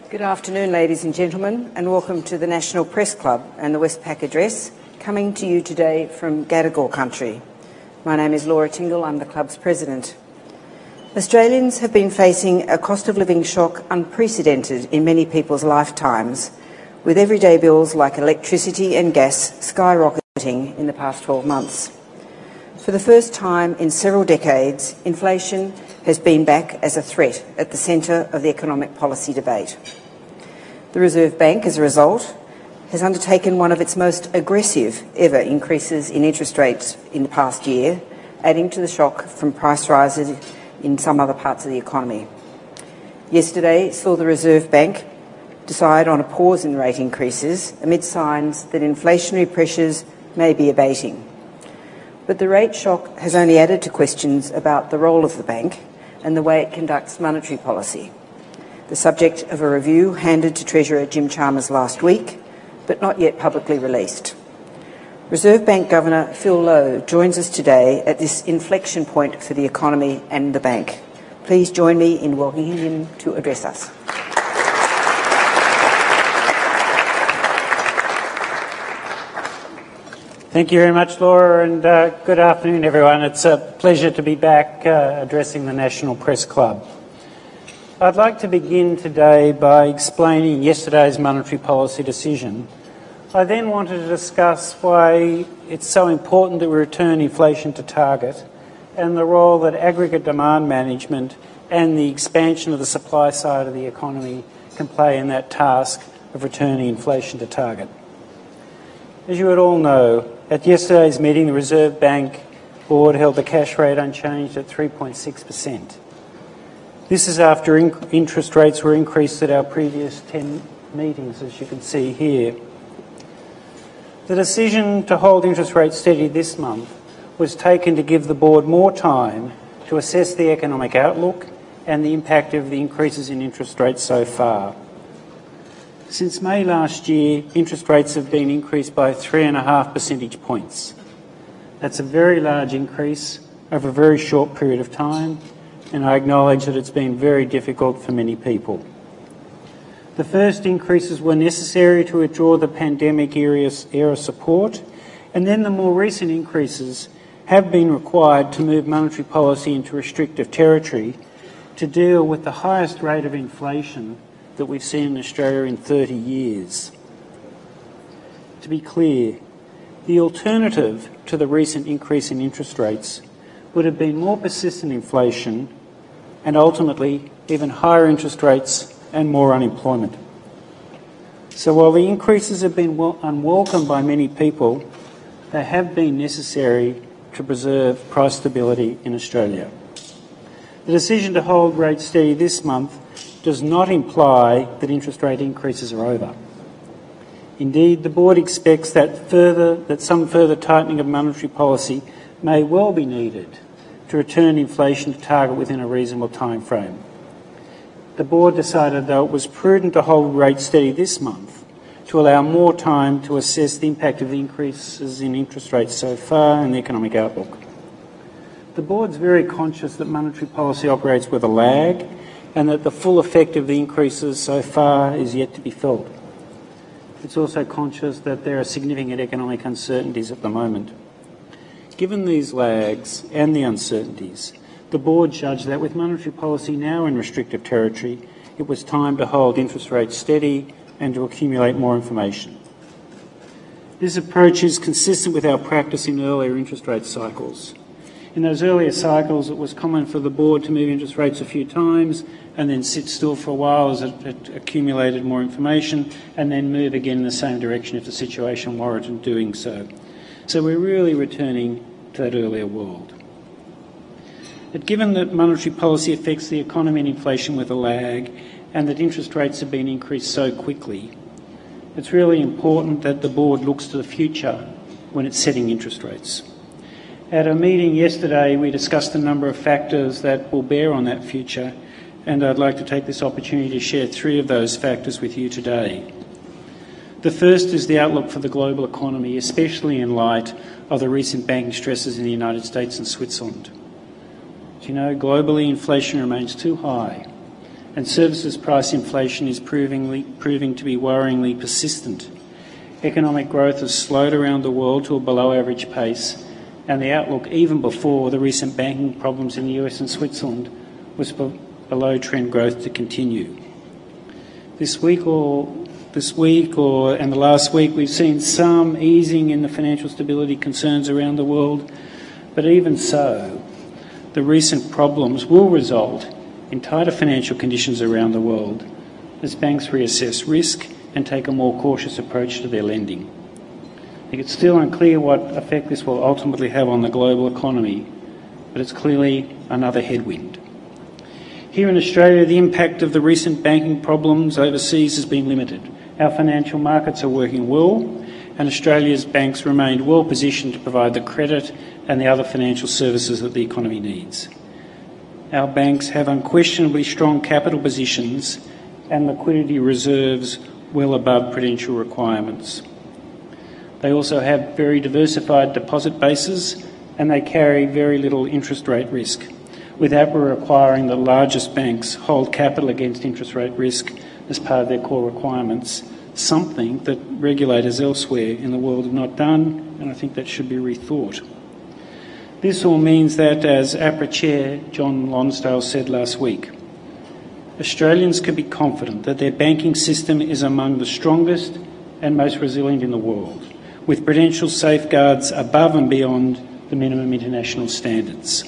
Good afternoon, ladies and gentlemen, and welcome to the National Press Club and the Westpac Address, coming to you today from Gadigal country. My name is Laura Tingle, I'm the club's president. Australians have been facing a cost of living shock unprecedented in many people's lifetimes, with everyday bills like electricity and gas skyrocketing in the past 12 months. For the first time in several decades, inflation has been back as a threat at the centre of the economic policy debate. The Reserve Bank, as a result, has undertaken one of its most aggressive ever increases in interest rates in the past year, adding to the shock from price rises in some other parts of the economy. Yesterday saw the Reserve Bank decide on a pause in rate increases amid signs that inflationary pressures may be abating. But the rate shock has only added to questions about the role of the bank and the way it conducts monetary policy, the subject of a review handed to Treasurer Jim Chalmers last week, but not yet publicly released. Reserve Bank Governor Phil Lowe joins us today at this inflection point for the economy and the bank. Please join me in welcoming him to address us. Thank you very much, Laura, and good afternoon, everyone. It's a pleasure to be back addressing the National Press Club. I'd like to begin today by explaining yesterday's monetary policy decision. I then wanted to discuss why it's so important that we return inflation to target and the role that aggregate demand management and the expansion of the supply side of the economy can play in that task of returning inflation to target. As you would all know, at yesterday's meeting, the Reserve Bank Board held the cash rate unchanged at 3.6%. This is after interest rates were increased at our previous 10 meetings, as you can see here. The decision to hold interest rates steady this month was taken to give the Board more time to assess the economic outlook and the impact of the increases in interest rates so far. Since May last year, interest rates have been increased by 3.5 percentage points. That's a very large increase over a very short period of time, and I acknowledge that it's been very difficult for many people. The first increases were necessary to withdraw the pandemic era support, and then the more recent increases have been required to move monetary policy into restrictive territory to deal with the highest rate of inflation that we've seen in Australia in 30 years. To be clear, the alternative to the recent increase in interest rates would have been more persistent inflation and ultimately even higher interest rates and more unemployment. So while the increases have been unwelcome by many people, they have been necessary to preserve price stability in Australia. The decision to hold rates steady this month does not imply that interest rate increases are over. Indeed, the Board expects that some further tightening of monetary policy may well be needed to return inflation to target within a reasonable time frame. The Board decided, though, it was prudent to hold rates steady this month to allow more time to assess the impact of the increases in interest rates so far and the economic outlook. The Board's very conscious that monetary policy operates with a lag and that the full effect of the increases so far is yet to be felt. It's also conscious that there are significant economic uncertainties at the moment. Given these lags and the uncertainties, the Board judged that with monetary policy now in restrictive territory, it was time to hold interest rates steady and to accumulate more information. This approach is consistent with our practice in earlier interest rate cycles. In those earlier cycles, it was common for the Board to move interest rates a few times and then sit still for a while as it accumulated more information and then move again in the same direction if the situation warranted doing so. So we're really returning to that earlier world. But given that monetary policy affects the economy and inflation with a lag and that interest rates have been increased so quickly, it's really important that the Board looks to the future when it's setting interest rates. At a meeting yesterday, we discussed a number of factors that will bear on that future, and I'd like to take this opportunity to share 3 of those factors with you today. The first is the outlook for the global economy, especially in light of the recent banking stresses in the United States and Switzerland. As you know, globally, inflation remains too high, and services price inflation is proving to be worryingly persistent. Economic growth has slowed around the world to a below-average pace, and the outlook, even before the recent banking problems in the US and Switzerland, was for below-trend growth to continue. This week and the last week, we've seen some easing in the financial stability concerns around the world, but even so, the recent problems will result in tighter financial conditions around the world as banks reassess risk and take a more cautious approach to their lending. I think it's still unclear what effect this will ultimately have on the global economy, but it's clearly another headwind. Here in Australia, the impact of the recent banking problems overseas has been limited. Our financial markets are working well, and Australia's banks remain well positioned to provide the credit and the other financial services that the economy needs. Our banks have unquestionably strong capital positions and liquidity reserves well above prudential requirements. They also have very diversified deposit bases, and they carry very little interest rate risk, with APRA requiring the largest banks hold capital against interest rate risk as part of their core requirements, something that regulators elsewhere in the world have not done, and I think that should be rethought. This all means that, as APRA Chair John Lonsdale said last week, Australians can be confident that their banking system is among the strongest and most resilient in the world, with prudential safeguards above and beyond the minimum international standards.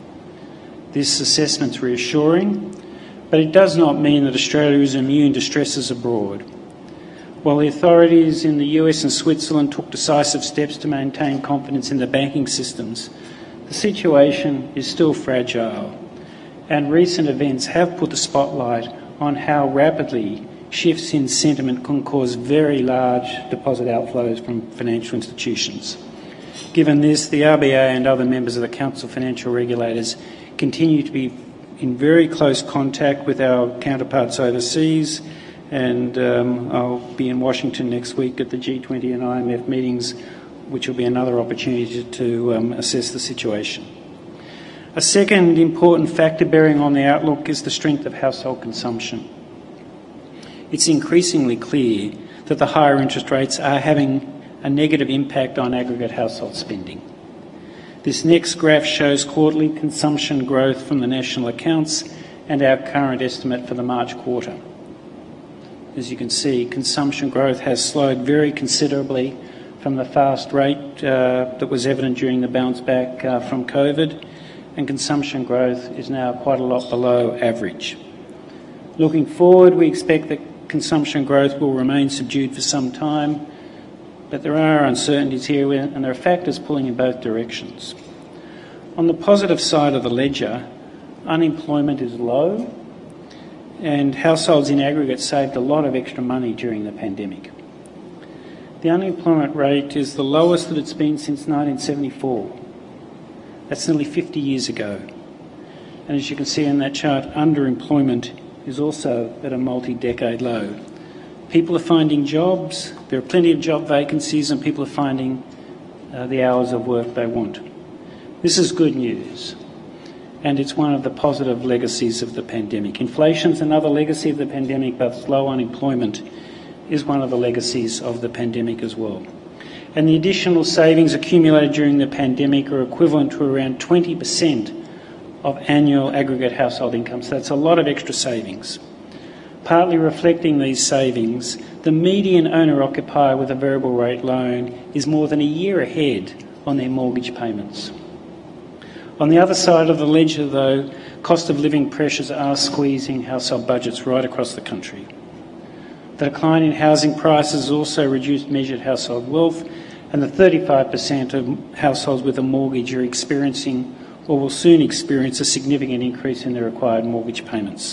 This assessment's reassuring, but it does not mean that Australia is immune to stresses abroad. While the authorities in the US and Switzerland took decisive steps to maintain confidence in the banking systems, the situation is still fragile, and recent events have put the spotlight on how rapidly shifts in sentiment can cause very large deposit outflows from financial institutions. Given this, the RBA and other members of the Council of Financial Regulators continue to be in very close contact with our counterparts overseas, and I'll be in Washington next week at the G20 and IMF meetings, which will be another opportunity to assess the situation. A second important factor bearing on the outlook is the strength of household consumption. It's increasingly clear that the higher interest rates are having a negative impact on aggregate household spending. This next graph shows quarterly consumption growth from the national accounts and our current estimate for the March quarter. As you can see, consumption growth has slowed very considerably from the fast rate that was evident during the bounce back from COVID, and consumption growth is now quite a lot below average. Looking forward, we expect that consumption growth will remain subdued for some time, but there are uncertainties here and there are factors pulling in both directions. On the positive side of the ledger, unemployment is low and households in aggregate saved a lot of extra money during the pandemic. The unemployment rate is the lowest that it's been since 1974. That's nearly 50 years ago. And as you can see in that chart, underemployment is also at a multi-decade low. People are finding jobs, there are plenty of job vacancies, and people are finding the hours of work they want. This is good news, and it's one of the positive legacies of the pandemic. Inflation's another legacy of the pandemic, but low unemployment is one of the legacies of the pandemic as well. And the additional savings accumulated during the pandemic are equivalent to around 20% of annual aggregate household income. So that's a lot of extra savings. Partly reflecting these savings, the median owner-occupier with a variable rate loan is more than a year ahead on their mortgage payments. On the other side of the ledger, though, cost of living pressures are squeezing household budgets right across the country. The decline in housing prices also reduced measured household wealth, and the 35% of households with a mortgage are experiencing or will soon experience a significant increase in their required mortgage payments.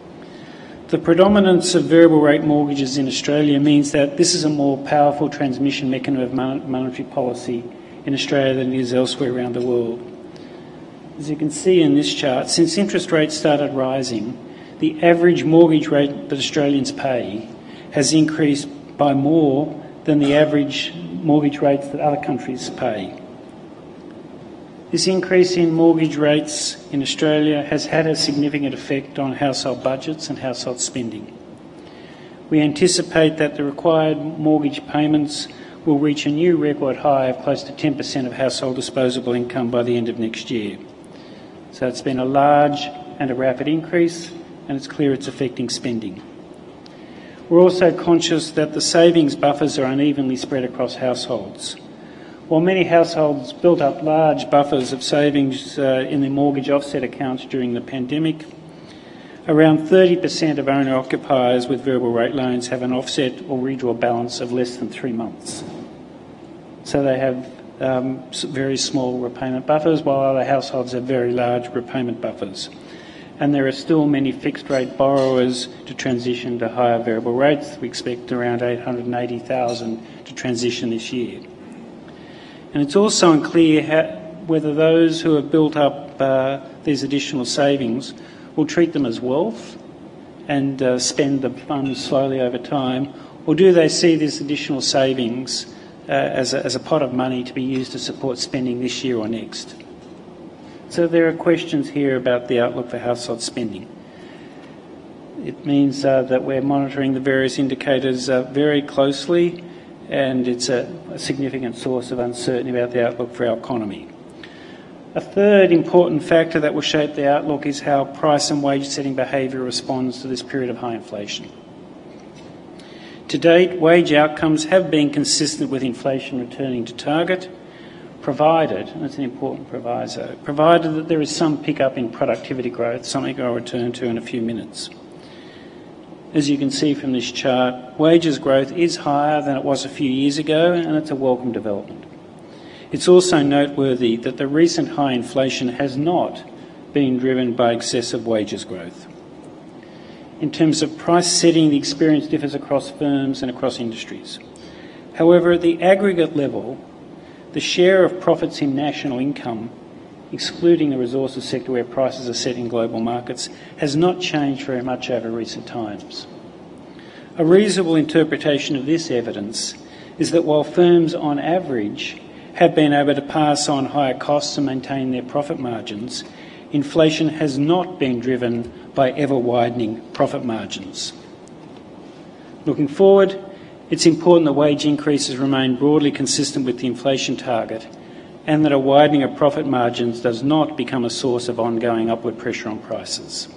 The predominance of variable rate mortgages in Australia means that this is a more powerful transmission mechanism of monetary policy in Australia than it is elsewhere around the world. As you can see in this chart, since interest rates started rising, the average mortgage rate that Australians pay has increased by more than the average mortgage rates that other countries pay. This increase in mortgage rates in Australia has had a significant effect on household budgets and household spending. We anticipate that the required mortgage payments will reach a new record high of close to 10% of household disposable income by the end of next year. So it's been a large and a rapid increase, and it's clear it's affecting spending. We're also conscious that the savings buffers are unevenly spread across households. While many households built up large buffers of savings in their mortgage offset accounts during the pandemic, around 30% of owner-occupiers with variable rate loans have an offset or redraw balance of less than 3 months. So they have very small repayment buffers, while other households have very large repayment buffers. And there are still many fixed-rate borrowers to transition to higher variable rates. We expect around 880,000 to transition this year. And it's also unclear whether those who have built up these additional savings will treat them as wealth and spend the funds slowly over time, or do they see this additional savings as a pot of money to be used to support spending this year or next? So there are questions here about the outlook for household spending. It means that we're monitoring the various indicators very closely, and it's a significant source of uncertainty about the outlook for our economy. A third important factor that will shape the outlook is how price and wage setting behaviour responds to this period of high inflation. To date, wage outcomes have been consistent with inflation returning to target, provided, and it's an important proviso, provided that there is some pickup in productivity growth, something I'll return to in a few minutes. As you can see from this chart, wages growth is higher than it was a few years ago, and it's a welcome development. It's also noteworthy that the recent high inflation has not been driven by excessive wages growth. In terms of price setting, the experience differs across firms and across industries. However, at the aggregate level, the share of profits in national income, excluding the resources sector where prices are set in global markets, has not changed very much over recent times. A reasonable interpretation of this evidence is that while firms on average have been able to pass on higher costs and maintain their profit margins, inflation has not been driven by ever-widening profit margins. Looking forward, it's important that wage increases remain broadly consistent with the inflation target, and that a widening of profit margins does not become a source of ongoing upward pressure on prices.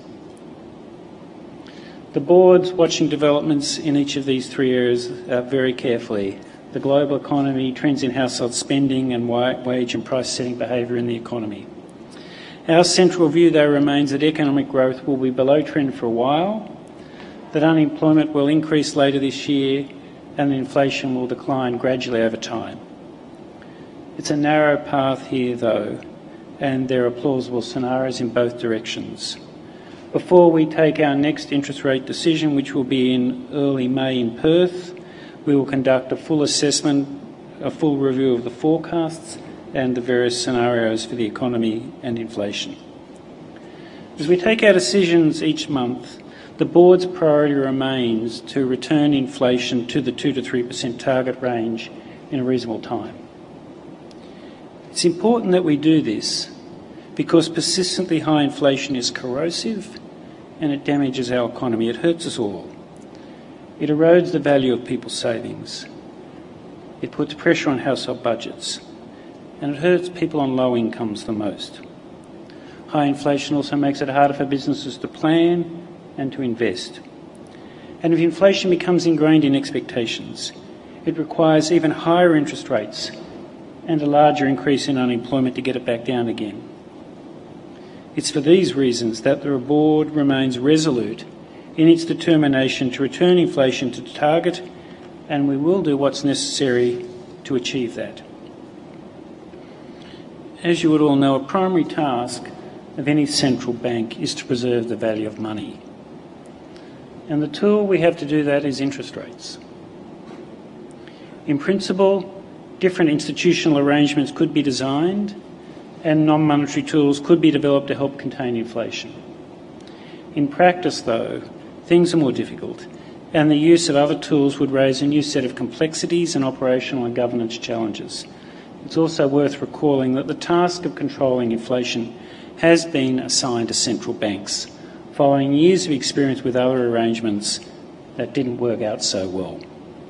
The board's watching developments in each of these three areas very carefully: the global economy, trends in household spending, and wage and price setting behaviour in the economy. Our central view, though, remains that economic growth will be below trend for a while, that unemployment will increase later this year, and that inflation will decline gradually over time. It's a narrow path here, though, and there are plausible scenarios in both directions. Before we take our next interest rate decision, which will be in early May in Perth, we will conduct a full assessment, a full review of the forecasts and the various scenarios for the economy and inflation. As we take our decisions each month, the board's priority remains to return inflation to the 2 to 3% target range in a reasonable time. It's important that we do this because persistently high inflation is corrosive and it damages our economy. It hurts us all. It erodes the value of people's savings. It puts pressure on household budgets, and it hurts people on low incomes the most. High inflation also makes it harder for businesses to plan and to invest. And if inflation becomes ingrained in expectations, it requires even higher interest rates and a larger increase in unemployment to get it back down again. It's for these reasons that the board remains resolute in its determination to return inflation to target, and we will do what's necessary to achieve that. As you would all know, a primary task of any central bank is to preserve the value of money. And the tool we have to do that is interest rates. In principle, different institutional arrangements could be designed and non-monetary tools could be developed to help contain inflation. In practice, though, things are more difficult, and the use of other tools would raise a new set of complexities and operational and governance challenges. It's also worth recalling that the task of controlling inflation has been assigned to central banks, following years of experience with other arrangements that didn't work out so well.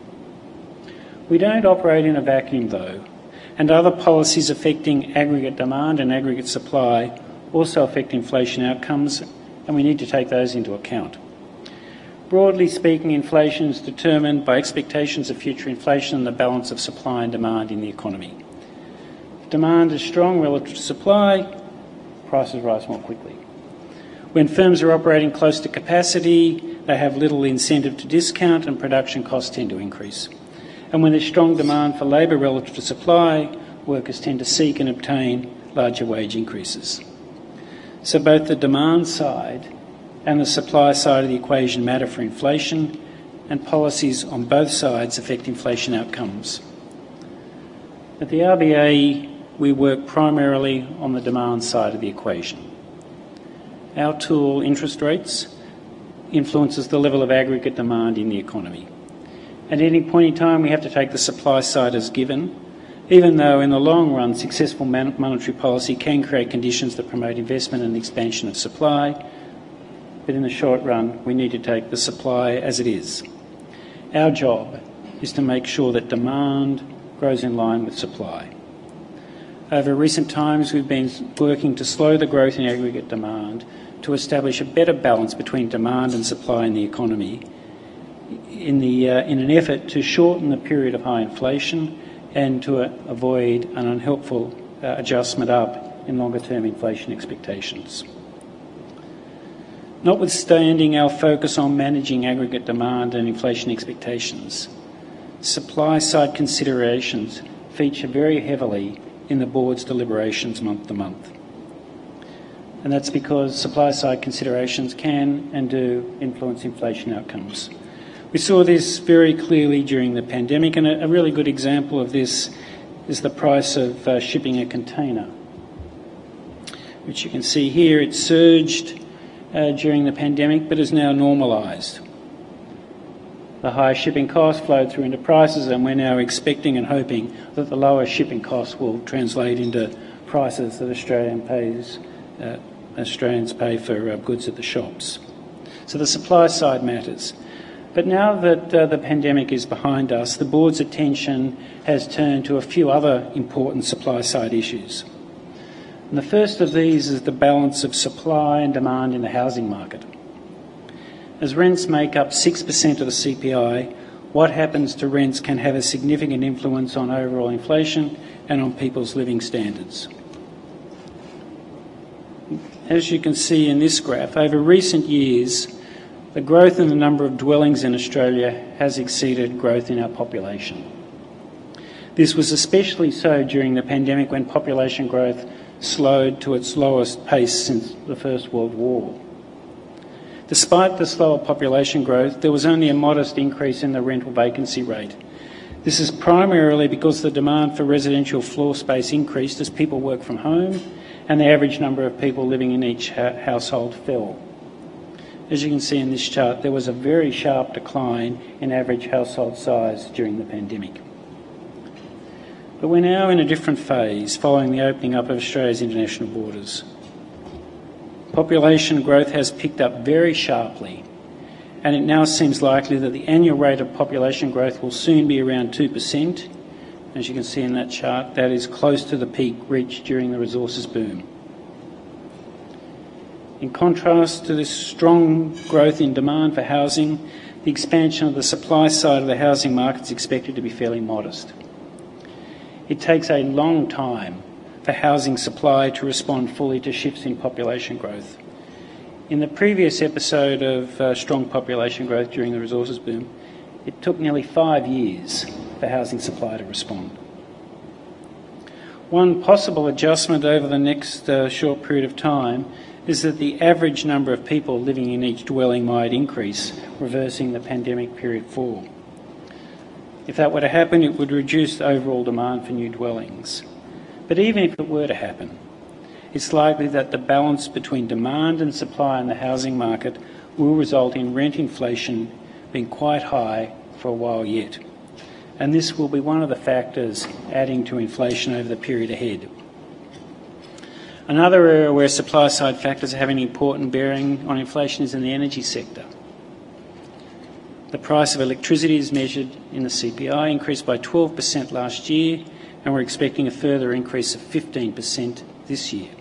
We don't operate in a vacuum though, and other policies affecting aggregate demand and aggregate supply also affect inflation outcomes, and we need to take those into account. Broadly speaking, inflation is determined by expectations of future inflation and the balance of supply and demand in the economy. If demand is strong relative to supply, prices rise more quickly. When firms are operating close to capacity, they have little incentive to discount and production costs tend to increase. And when there's strong demand for labour relative to supply, workers tend to seek and obtain larger wage increases. So both the demand side and the supply side of the equation matter for inflation, and policies on both sides affect inflation outcomes. At the RBA, we work primarily on the demand side of the equation. Our tool, interest rates, influences the level of aggregate demand in the economy. At any point in time, we have to take the supply side as given, even though in the long run, successful monetary policy can create conditions that promote investment and expansion of supply, but in the short run, we need to take the supply as it is. Our job is to make sure that demand grows in line with supply. Over recent times, we've been working to slow the growth in aggregate demand to establish a better balance between demand and supply in the economy in an effort to shorten the period of high inflation and to avoid an unhelpful adjustment up in longer-term inflation expectations. Notwithstanding our focus on managing aggregate demand and inflation expectations, supply-side considerations feature very heavily in the board's deliberations month to month. And that's because supply-side considerations can and do influence inflation outcomes. We saw this very clearly during the pandemic, and a really good example of this is the price of shipping a container, which you can see here. It surged during the pandemic but is now normalised. The higher shipping costs flowed through into prices, and we're now expecting and hoping that the lower shipping costs will translate into prices that Australians pay for goods at the shops. So the supply side matters. But now that the pandemic is behind us, the board's attention has turned to a few other important supply side issues. And the first of these is the balance of supply and demand in the housing market. As rents make up 6% of the CPI, what happens to rents can have a significant influence on overall inflation and on people's living standards. As you can see in this graph, over recent years, the growth in the number of dwellings in Australia has exceeded growth in our population. This was especially so during the pandemic, when population growth slowed to its lowest pace since the First World War. Despite the slower population growth, there was only a modest increase in the rental vacancy rate. This is primarily because the demand for residential floor space increased as people work from home and the average number of people living in each household fell. As you can see in this chart, there was a very sharp decline in average household size during the pandemic. But we're now in a different phase following the opening up of Australia's international borders. Population growth has picked up very sharply, and it now seems likely that the annual rate of population growth will soon be around 2%. As you can see in that chart, that is close to the peak reached during the resources boom. In contrast to this strong growth in demand for housing, the expansion of the supply side of the housing market is expected to be fairly modest. It takes a long time for housing supply to respond fully to shifts in population growth. In the previous episode of strong population growth during the resources boom, it took nearly 5 years for housing supply to respond. One possible adjustment over the next short period of time is that the average number of people living in each dwelling might increase, reversing the pandemic period fall. If that were to happen, it would reduce the overall demand for new dwellings. But even if it were to happen, it's likely that the balance between demand and supply in the housing market will result in rent inflation being quite high for a while yet. and this will be one of the factors adding to inflation over the period ahead. Another area where supply-side factors are having an important bearing on inflation is in the energy sector. The price of electricity is measured in the CPI, increased by 12% last year, and we're expecting a further increase of 15% this year.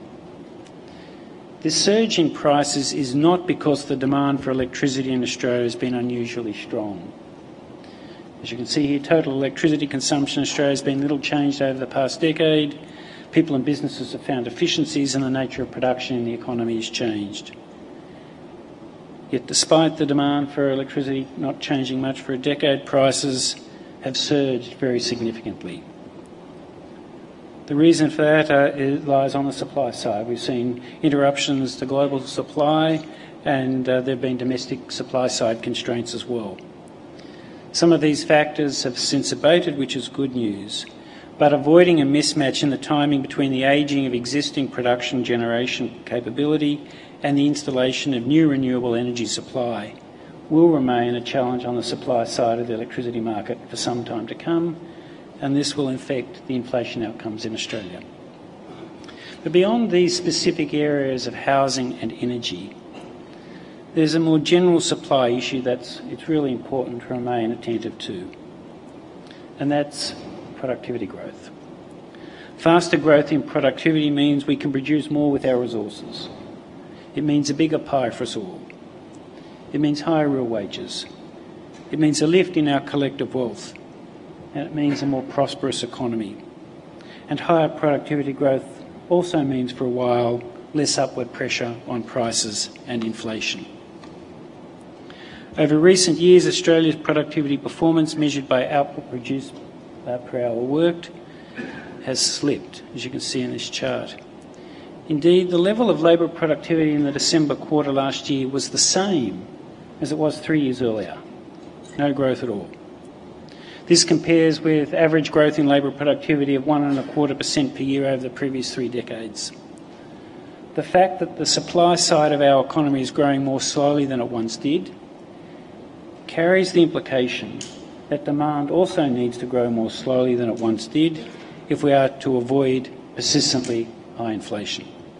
This surge in prices is not because the demand for electricity in Australia has been unusually strong. As you can see here, total electricity consumption in Australia has been little changed over the past decade. People and businesses have found efficiencies and the nature of production in the economy has changed. Yet despite the demand for electricity not changing much for a decade, prices have surged very significantly. The reason for that lies on the supply side. We've seen interruptions to global supply and there have been domestic supply side constraints as well. Some of these factors have since abated, which is good news, but avoiding a mismatch in the timing between the ageing of existing production generation capability and the installation of new renewable energy supply will remain a challenge on the supply side of the electricity market for some time to come, and this will affect the inflation outcomes in Australia. But beyond these specific areas of housing and energy, there's a more general supply issue it's really important to remain attentive to, and that's productivity growth. Faster growth in productivity means we can produce more with our resources. It means a bigger pie for us all. It means higher real wages. It means a lift in our collective wealth. And it means a more prosperous economy. And higher productivity growth also means, for a while, less upward pressure on prices and inflation. Over recent years, Australia's productivity performance, measured by output produced per hour worked, has slipped, as you can see in this chart. Indeed, the level of labour productivity in the December quarter last year was the same as it was 3 years earlier. No growth at all. This compares with average growth in labour productivity of 1.25% per year over the previous 3 decades. The fact that the supply side of our economy is growing more slowly than it once did carries the implication that demand also needs to grow more slowly than it once did if we are to avoid persistently high inflation.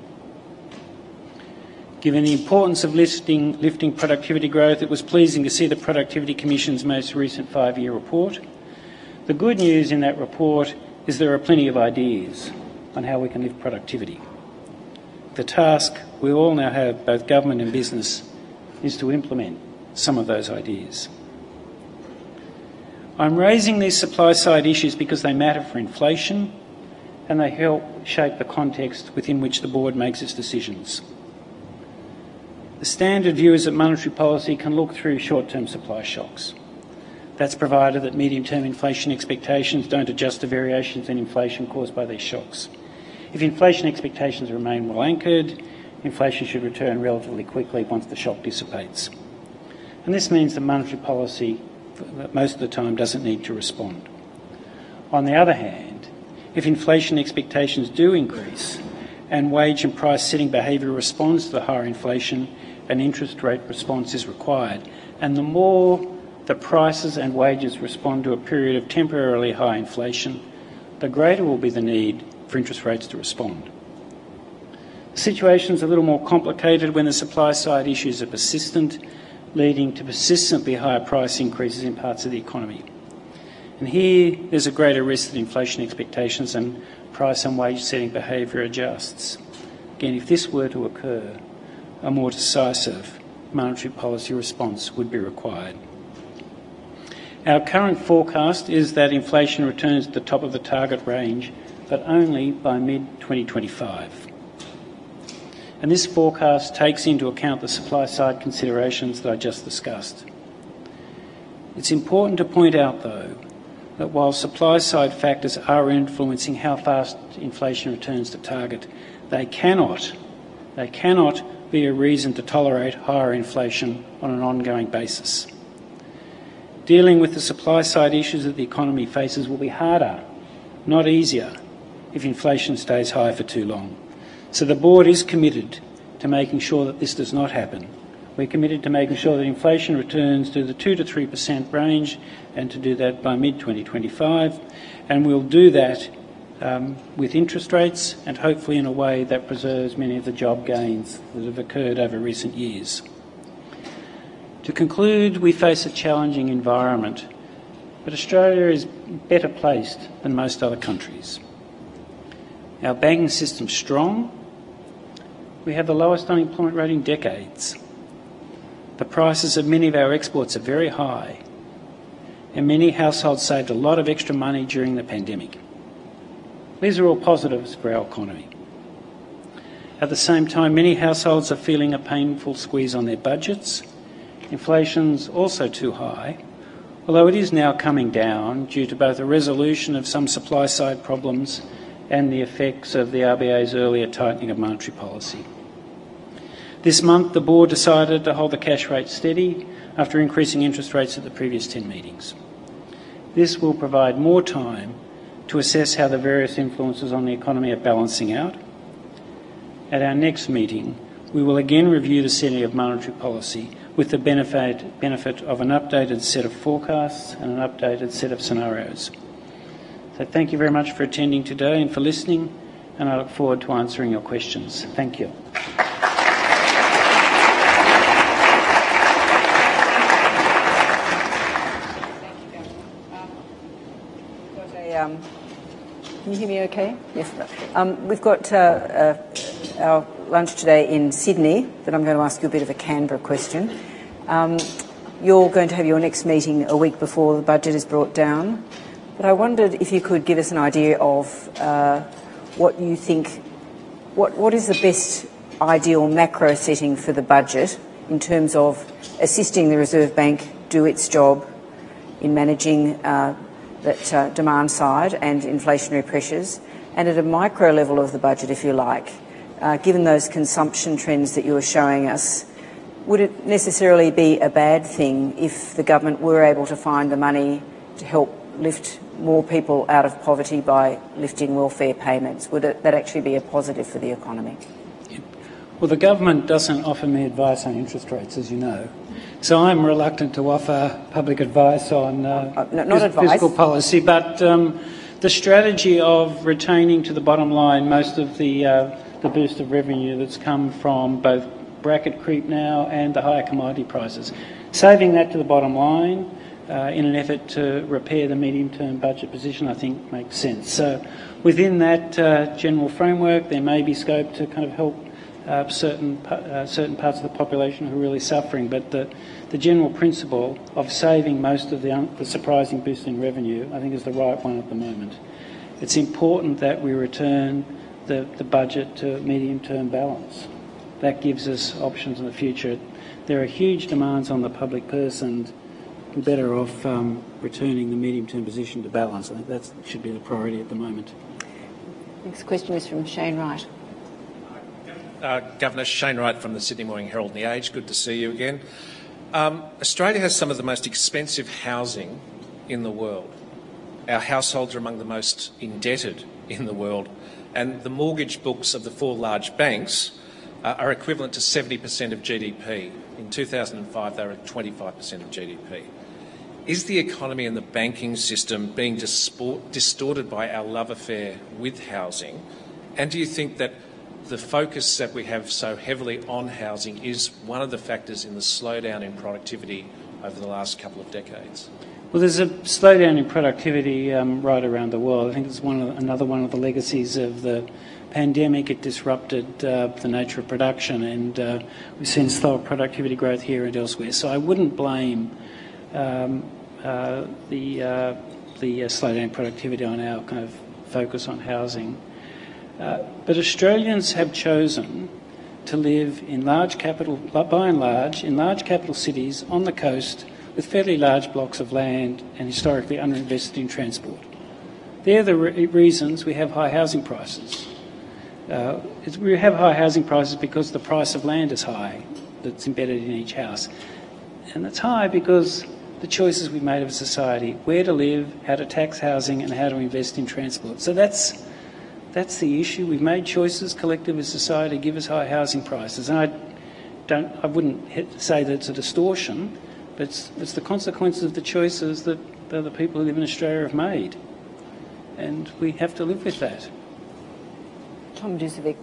Given the importance of lifting productivity growth, it was pleasing to see the Productivity Commission's most recent 5-year report. The good news in that report is there are plenty of ideas on how we can lift productivity. The task we all now have, both government and business, is to implement some of those ideas. I'm raising these supply-side issues because they matter for inflation and they help shape the context within which the board makes its decisions. The standard view is that monetary policy can look through short-term supply shocks. That's provided that medium-term inflation expectations don't adjust to variations in inflation caused by these shocks. If inflation expectations remain well anchored, inflation should return relatively quickly once the shock dissipates. And this means that monetary policy, most of the time, doesn't need to respond. On the other hand, if inflation expectations do increase and wage and price setting behaviour responds to the higher inflation, an interest rate response is required. And the more the prices and wages respond to a period of temporarily high inflation, the greater will be the need for interest rates to respond. The situation is a little more complicated when the supply side issues are persistent, leading to persistently higher price increases in parts of the economy. And here there's a greater risk that inflation expectations and price and wage setting behaviour adjusts. Again, if this were to occur, a more decisive monetary policy response would be required. Our current forecast is that inflation returns to the top of the target range, but only by mid-2025. And this forecast takes into account the supply-side considerations that I just discussed. It's important to point out, though, that while supply-side factors are influencing how fast inflation returns to target, they cannot be a reason to tolerate higher inflation on an ongoing basis. Dealing with the supply-side issues that the economy faces will be harder, not easier, if inflation stays high for too long. So the board is committed to making sure that this does not happen We're committed to making sure that inflation returns to the 2 to 3% range and to do that by mid-2025. And we'll do that with interest rates and hopefully in a way that preserves many of the job gains that have occurred over recent years. To conclude, we face a challenging environment, but Australia is better placed than most other countries. Our banking system's strong. We have the lowest unemployment rate in decades. The prices of many of our exports are very high, and many households saved a lot of extra money during the pandemic. These are all positives for our economy. At the same time, many households are feeling a painful squeeze on their budgets. Inflation's also too high, although it is now coming down due to both a resolution of some supply-side problems and the effects of the RBA's earlier tightening of monetary policy. This month, the board decided to hold the cash rate steady after increasing interest rates at the previous 10 meetings. This will provide more time to assess how the various influences on the economy are balancing out. At our next meeting, we will again review the setting of monetary policy with the benefit of an updated set of forecasts and an updated set of scenarios. So thank you very much for attending today and for listening, and I look forward to answering your questions. Thank you. Can you hear me okay? Yes. We've got our lunch today in Sydney, but I'm going to ask you a bit of a Canberra question. You're going to have your next meeting a week before the budget is brought down, but I wondered if you could give us an idea of what you think, what is the best ideal macro setting for the budget in terms of assisting the Reserve Bank do its job in managing that demand side and inflationary pressures, and at a micro level of the budget, if you like, given those consumption trends that you were showing us, would it necessarily be a bad thing if the government were able to find the money to help lift more people out of poverty by lifting welfare payments? Would that actually be a positive for the economy? Well, the government doesn't offer me advice on interest rates, as you know. So I'm reluctant to offer public advice on fiscal policy, but the strategy of retaining to the bottom line most of the boost of revenue that's come from both bracket creep now and the higher commodity prices, saving that to the bottom line in an effort to repair the medium-term budget position, I think makes sense. So within that general framework, there may be scope to kind of help certain parts of the population who are really suffering, but the general principle of saving most of the surprising boost in revenue, I think, is the right one at the moment. It's important that we return the budget to medium-term balance. That gives us options in the future. There are huge demands on the public purse, and we're better off returning the medium-term position to balance. I think that should be the priority at the moment. Next question is from Shane Wright. Governor, Shane Wright from the Sydney Morning Herald and The Age. Good to see you again. Australia has some of the most expensive housing in the world. Our households are among the most indebted in the world, and the mortgage books of the four large banks are equivalent to 70% of GDP. In 2005, they were at 25% of GDP. Is the economy and the banking system being distorted by our love affair with housing? And do you think that the focus that we have so heavily on housing is one of the factors in the slowdown in productivity over the last couple of decades? Well, there's a slowdown in productivity right around the world. I think it's another one of the legacies of the pandemic. It disrupted the nature of production, and we've seen slower productivity growth here and elsewhere. So I wouldn't blame the slowdown in productivity on our kind of focus on housing. But Australians have chosen to live in by and large, in large capital cities on the coast with fairly large blocks of land and historically underinvested in transport. They're the reasons we have high housing prices. We have high housing prices because the price of land is high that's embedded in each house. And it's high because the choices we've made of society, where to live, how to tax housing and how to invest in transport. So that's the issue. We've made choices collectively as society give us high housing prices. And I wouldn't say that it's a distortion, but it's the consequences of the choices that the people who live in Australia have made. And we have to live with that. Tom Dusevic.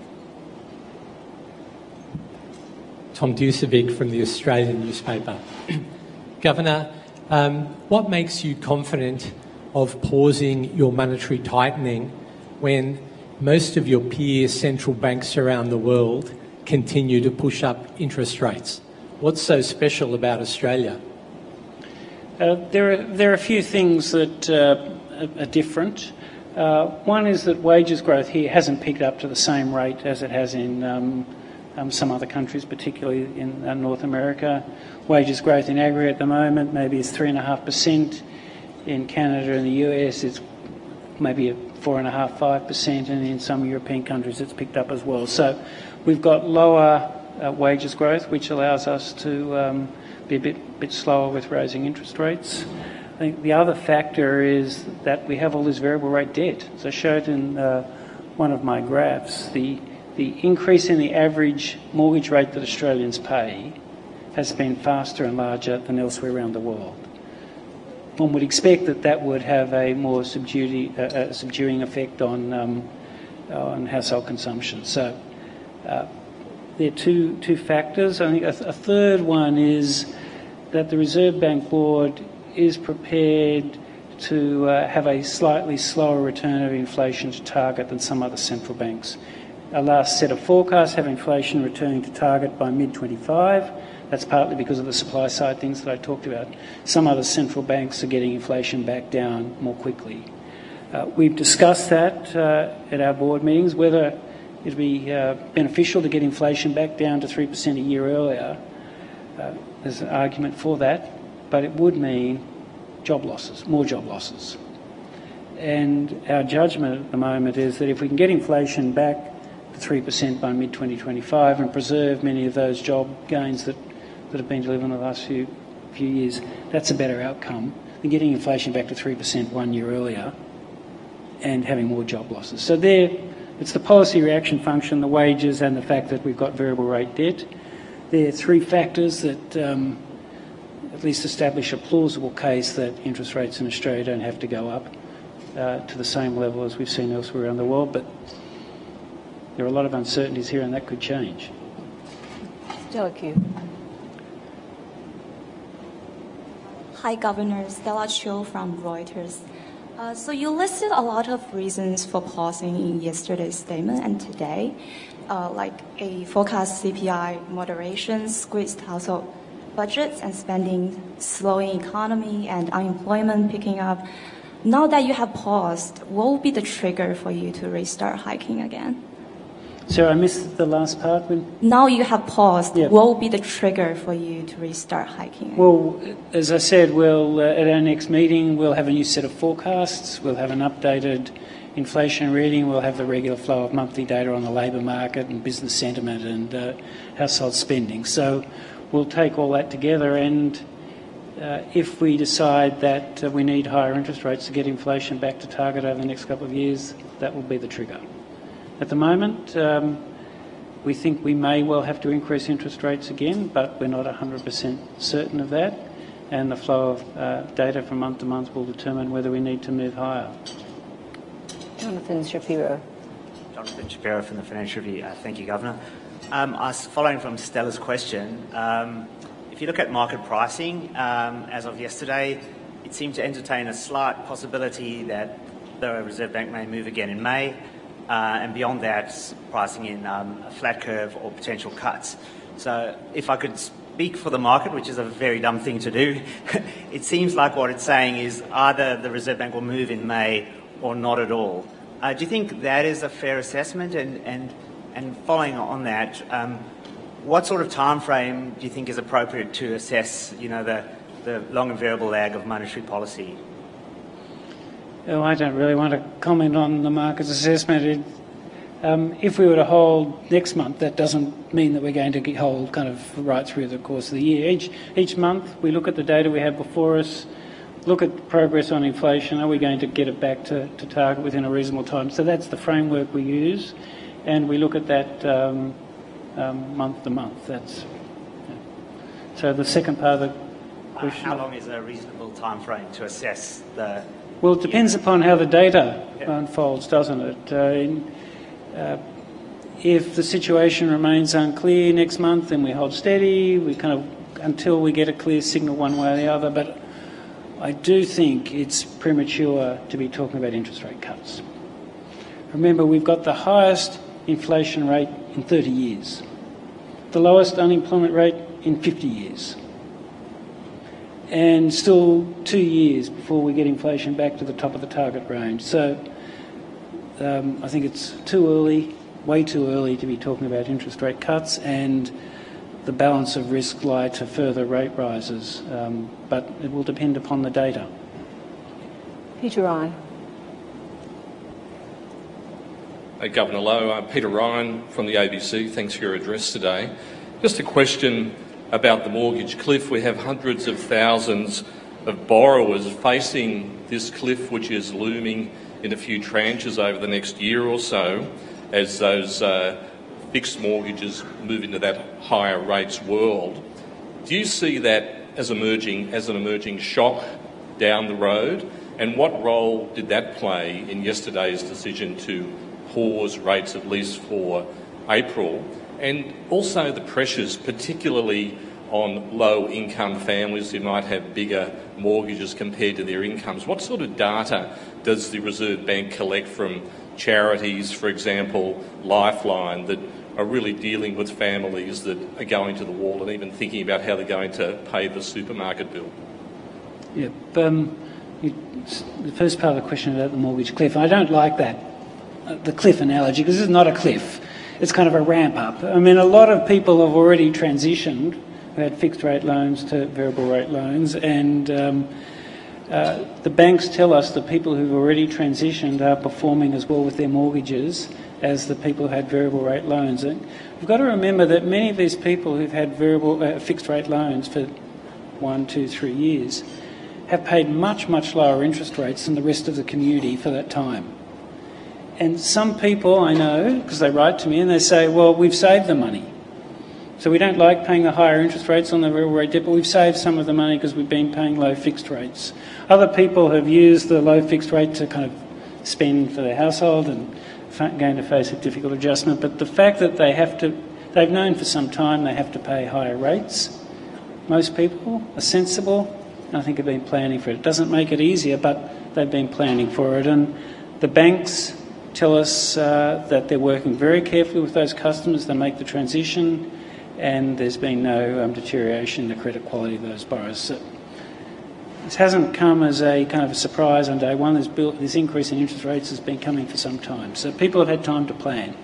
Tom Dusevic from the Australian newspaper. Governor, what makes you confident of pausing your monetary tightening when most of your peer central banks around the world continue to push up interest rates? What's so special about Australia? There are a few things that are different. One is that wages growth here hasn't picked up to the same rate as it has in some other countries, particularly in North America. Wages growth in aggregate at the moment maybe is 3.5%. In Canada and the US it's maybe 4.5%, 5%, and in some European countries it's picked up as well. So we've got lower wages growth, which allows us to be a bit slower with raising interest rates. I think the other factor is that we have all this variable rate debt. As I showed in one of my graphs, the increase in the average mortgage rate that Australians pay has been faster and larger than elsewhere around the world. One would expect that would have a more subduing effect on household consumption. So there are two factors. I think a third one is that the Reserve Bank Board is prepared to have a slightly slower return of inflation to target than some other central banks. Our last set of forecasts have inflation returning to target by mid-25. That's partly because of the supply side things that I talked about. Some other central banks are getting inflation back down more quickly. We've discussed that at our board meetings, whether it would be beneficial to get inflation back down to 3% a year earlier. There's an argument for that, but it would mean job losses, more job losses. And our judgment at the moment is that if we can get inflation back to 3% by mid-2025 and preserve many of those job gains that have been delivered in the last few years, that's a better outcome than getting inflation back to 3% 1 year earlier and having more job losses. So it's the policy reaction function, the wages, and the fact that we've got variable rate debt. There are three factors that at least establish a plausible case that interest rates in Australia don't have to go up to the same level as we've seen elsewhere around the world, but there are a lot of uncertainties here and that could change. Stella Q. Hi, Governor. Stella Chiu from Reuters. So you listed a lot of reasons for pausing in yesterday's statement and today, like a forecast CPI moderation, squeezed household budgets and spending, slowing economy and unemployment picking up. Now that you have paused, what will be the trigger for you to restart hiking again? So I missed the last part. Now you have paused. Yeah. What will be the trigger for you to restart hiking? Well, as I said, we'll at our next meeting we'll have a new set of forecasts. We'll have an updated inflation reading. We'll have the regular flow of monthly data on the labour market and business sentiment and household spending. So we'll take all that together, and if we decide that we need higher interest rates to get inflation back to target over the next couple of years, that will be the trigger. At the moment, we think we may well have to increase interest rates again, but we're not 100% certain of that, and the flow of data from month to month will determine whether we need to move higher. Jonathan Shapiro. Jonathan Shapiro from the Financial Review. Thank you, Governor. Following from Stella's question, if you look at market pricing, as of yesterday, it seemed to entertain a slight possibility that the Reserve Bank may move again in May. And beyond that, pricing in a flat curve or potential cuts. So if I could speak for the market, which is a very dumb thing to do, it seems like what it's saying is either the Reserve Bank will move in May or not at all. Do you think that is a fair assessment? And following on that, what sort of time frame do you think is appropriate to assess, the long and variable lag of monetary policy? Well, I don't really want to comment on the market's assessment. If we were to hold next month, that doesn't mean that we're going to hold kind of right through the course of the year. Each month we look at the data we have before us, look at progress on inflation. Are we going to get it back to target within a reasonable time? So that's the framework we use, and we look at that month to month. So the second part of the question... How long is a reasonable time frame to assess the... Well, it depends upon how the data unfolds, doesn't it? If the situation remains unclear next month, then we hold steady. We until we get a clear signal one way or the other. But I do think it's premature to be talking about interest rate cuts. Remember, we've got the highest inflation rate in 30 years, the lowest unemployment rate in 50 years, and still 2 years before we get inflation back to the top of the target range. So I think it's too early, way too early to be talking about interest rate cuts, and the balance of risk lie to further rate rises, but it will depend upon the data. Peter Ryan. Governor Lowe, Peter Ryan from the ABC. Thanks for your address today. Just a question about the mortgage cliff. We have hundreds of thousands of borrowers facing this cliff, which is looming in a few tranches over the next year or so as those fixed mortgages move into that higher rates world. Do you see that as an emerging shock down the road? And what role did that play in yesterday's decision to pause rates at least for April? And also the pressures, particularly on low-income families who might have bigger mortgages compared to their incomes. What sort of data does the Reserve Bank collect from charities, for example, Lifeline, that are really dealing with families that are going to the wall and even thinking about how they're going to pay the supermarket bill? Yeah, the first part of the question about the mortgage cliff, I don't like that, the cliff analogy, because this is not a cliff. It's kind of a ramp up. I mean, a lot of people have already transitioned, who had fixed rate loans to variable rate loans, and the banks tell us that people who've already transitioned are performing as well with their mortgages as the people who had variable rate loans. And we've got to remember that many of these people who've had fixed rate loans for 1, 2, 3 years have paid much, much lower interest rates than the rest of the community for that time. And some people I know, because they write to me and they say, well, we've saved the money. So we don't like paying the higher interest rates on the variable rate debt, but we've saved some of the money because we've been paying low fixed rates. Other people have used the low fixed rate to kind of spend for their household and going to face a difficult adjustment. But the fact that they've known for some time they have to pay higher rates. Most people are sensible, and I think have been planning for it. It doesn't make it easier, but they've been planning for it. And the banks tell us that they're working very carefully with those customers to make the transition, and there's been no deterioration in the credit quality of those borrowers. So this hasn't come as a kind of a surprise on day one. This increase in interest rates has been coming for some time. So people have had time to plan.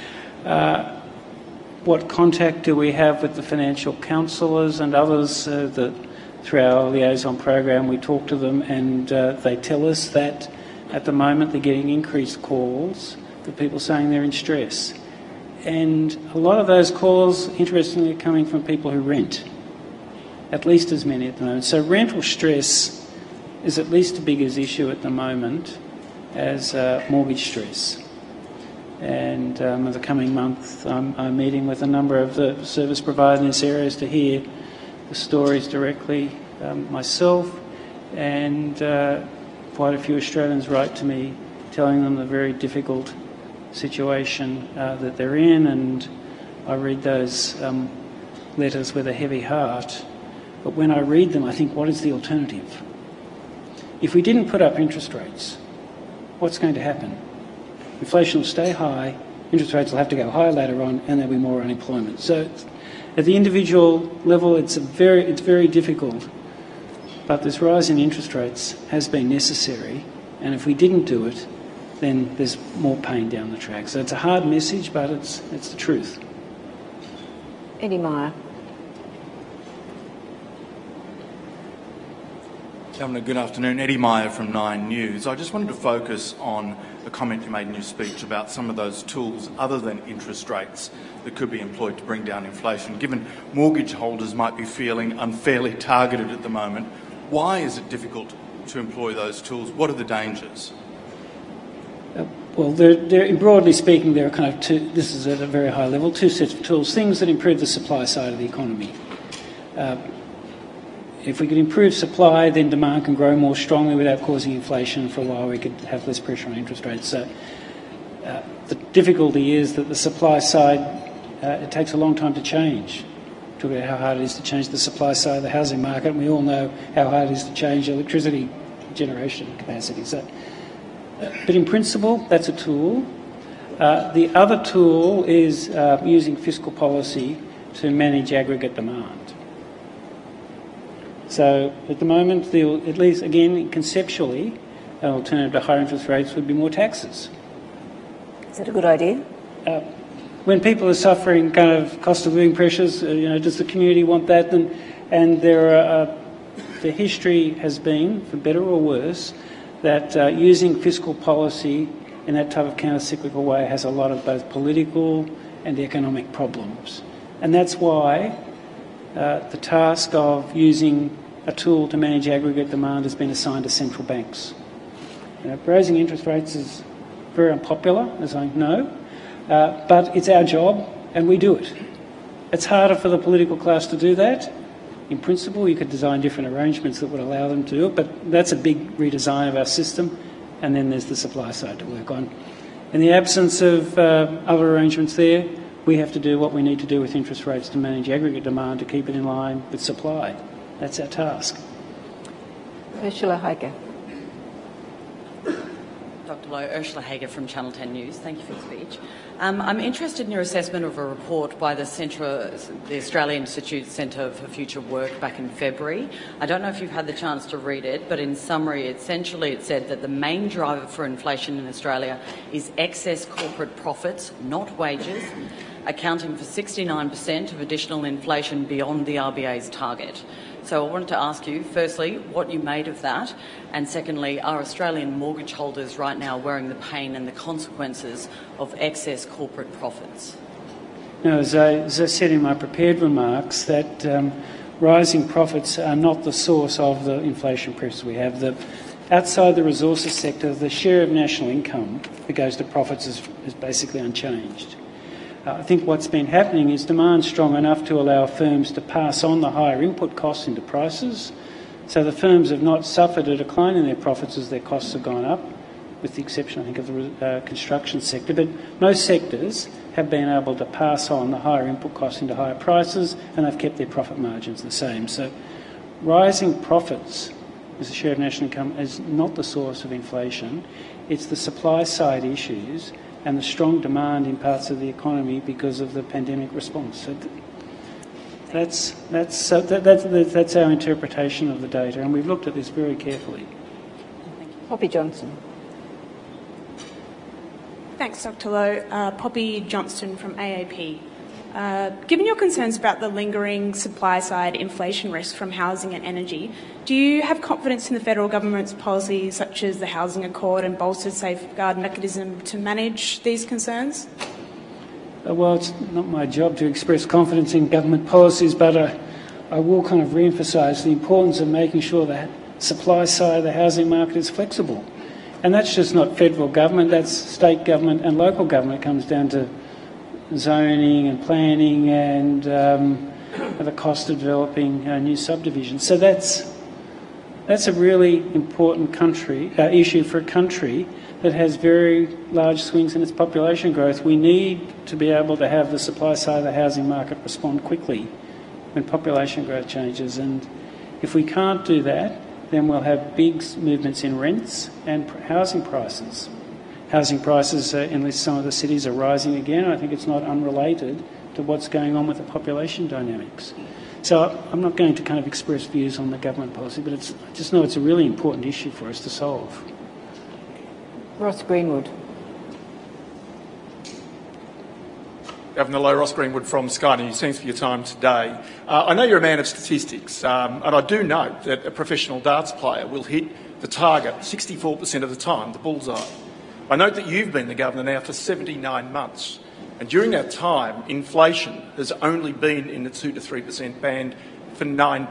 What contact do we have with the financial counsellors and others that through our liaison program we talk to them, and they tell us that at the moment they're getting increased calls for people saying they're in stress. And a lot of those calls, interestingly, are coming from people who rent, at least as many at the moment. So rental stress is at least as big an issue at the moment as mortgage stress. And in the coming month, I'm meeting with a number of the service providers in this area to hear the stories directly myself, and quite a few Australians write to me telling them the very difficult situation that they're in, and I read those letters with a heavy heart. But when I read them, I think, what is the alternative? If we didn't put up interest rates, what's going to happen? Inflation will stay high, interest rates will have to go higher later on, and there'll be more unemployment. So at the individual level, it's very difficult. But this rise in interest rates has been necessary, and if we didn't do it, then there's more pain down the track. So it's a hard message, but it's the truth. Eddie Meyer. Governor, good afternoon. Eddie Meyer from Nine News. I just wanted to focus on a comment you made in your speech about some of those tools other than interest rates that could be employed to bring down inflation. Given mortgage holders might be feeling unfairly targeted at the moment, why is it difficult to employ those tools? What are the dangers? Well, broadly speaking, there are kind of two, this is at a very high level, two sets of tools, things that improve the supply side of the economy. If we could improve supply, then demand can grow more strongly without causing inflation. For a while, we could have less pressure on interest rates. So the difficulty is that the supply side, it takes a long time to change. Talk about how hard it is to change the supply side of the housing market, and we all know how hard it is to change electricity generation capacity. So, but in principle, that's a tool. The other tool is using fiscal policy to manage aggregate demand. So at the moment, at least again conceptually, an alternative to higher interest rates would be more taxes. Is that a good idea? When people are suffering kind of cost of living pressures, does the community want that? And the history has been, for better or worse, that using fiscal policy in that type of counter-cyclical way has a lot of both political and economic problems. And that's why the task of using a tool to manage aggregate demand has been assigned to central banks. Raising interest rates is very unpopular, as I know, but it's our job and we do it. It's harder for the political class to do that. In principle, you could design different arrangements that would allow them to do it, but that's a big redesign of our system, and then there's the supply side to work on. In the absence of other arrangements there, we have to do what we need to do with interest rates to manage aggregate demand to keep it in line with supply. That's our task. Ursula Hager. Dr. Lowe, Ursula Hager from Channel 10 News. Thank you for the speech. I'm interested in your assessment of a report by the Australian Institute Centre for Future Work back in February. I don't know if you've had the chance to read it, but in summary, essentially it said that the main driver for inflation in Australia is excess corporate profits, not wages, accounting for 69% of additional inflation beyond the RBA's target. So I wanted to ask you, firstly, what you made of that, and secondly, are Australian mortgage holders right now wearing the pain and the consequences of excess corporate profits? No, as I said in my prepared remarks, that rising profits are not the source of the inflation pressures we have. Outside the resources sector, the share of national income that goes to profits is basically unchanged. I think what's been happening is demand strong enough to allow firms to pass on the higher input costs into prices. So the firms have not suffered a decline in their profits as their costs have gone up, with the exception, I think, of the construction sector. But most sectors have been able to pass on the higher input costs into higher prices, and they've kept their profit margins the same. So rising profits as a share of national income is not the source of inflation. It's the supply side issues and the strong demand in parts of the economy because of the pandemic response. So that's our interpretation of the data, and we've looked at this very carefully. Poppy Johnston. Thanks, Dr. Lowe. Poppy Johnston from AAP. Given your concerns about the lingering supply-side inflation risk from housing and energy, do you have confidence in the federal government's policies such as the Housing Accord and bolstered safeguard mechanism to manage these concerns? Well, it's not my job to express confidence in government policies, but I will kind of re-emphasise the importance of making sure that supply side of the housing market is flexible. And that's just not federal government, that's state government and local government. It comes down to zoning and planning and the cost of developing new subdivisions. So that's a really important issue for a country that has very large swings in its population growth. We need to be able to have the supply side of the housing market respond quickly when population growth changes. And if we can't do that, then we'll have big movements in rents and housing prices. Housing prices in some of the cities are rising again. I think it's not unrelated to what's going on with the population dynamics. So I'm not going to kind of express views on the government policy, but I just know it's a really important issue for us to solve. Ross Greenwood. Governor Lowe, Ross Greenwood from Sky News. Thanks for your time today. I know you're a man of statistics, and I do note that a professional darts player will hit the target 64% of the time, the bullseye. I note that you've been the governor now for 79 months, and during that time, inflation has only been in the 2 to 3% band for nine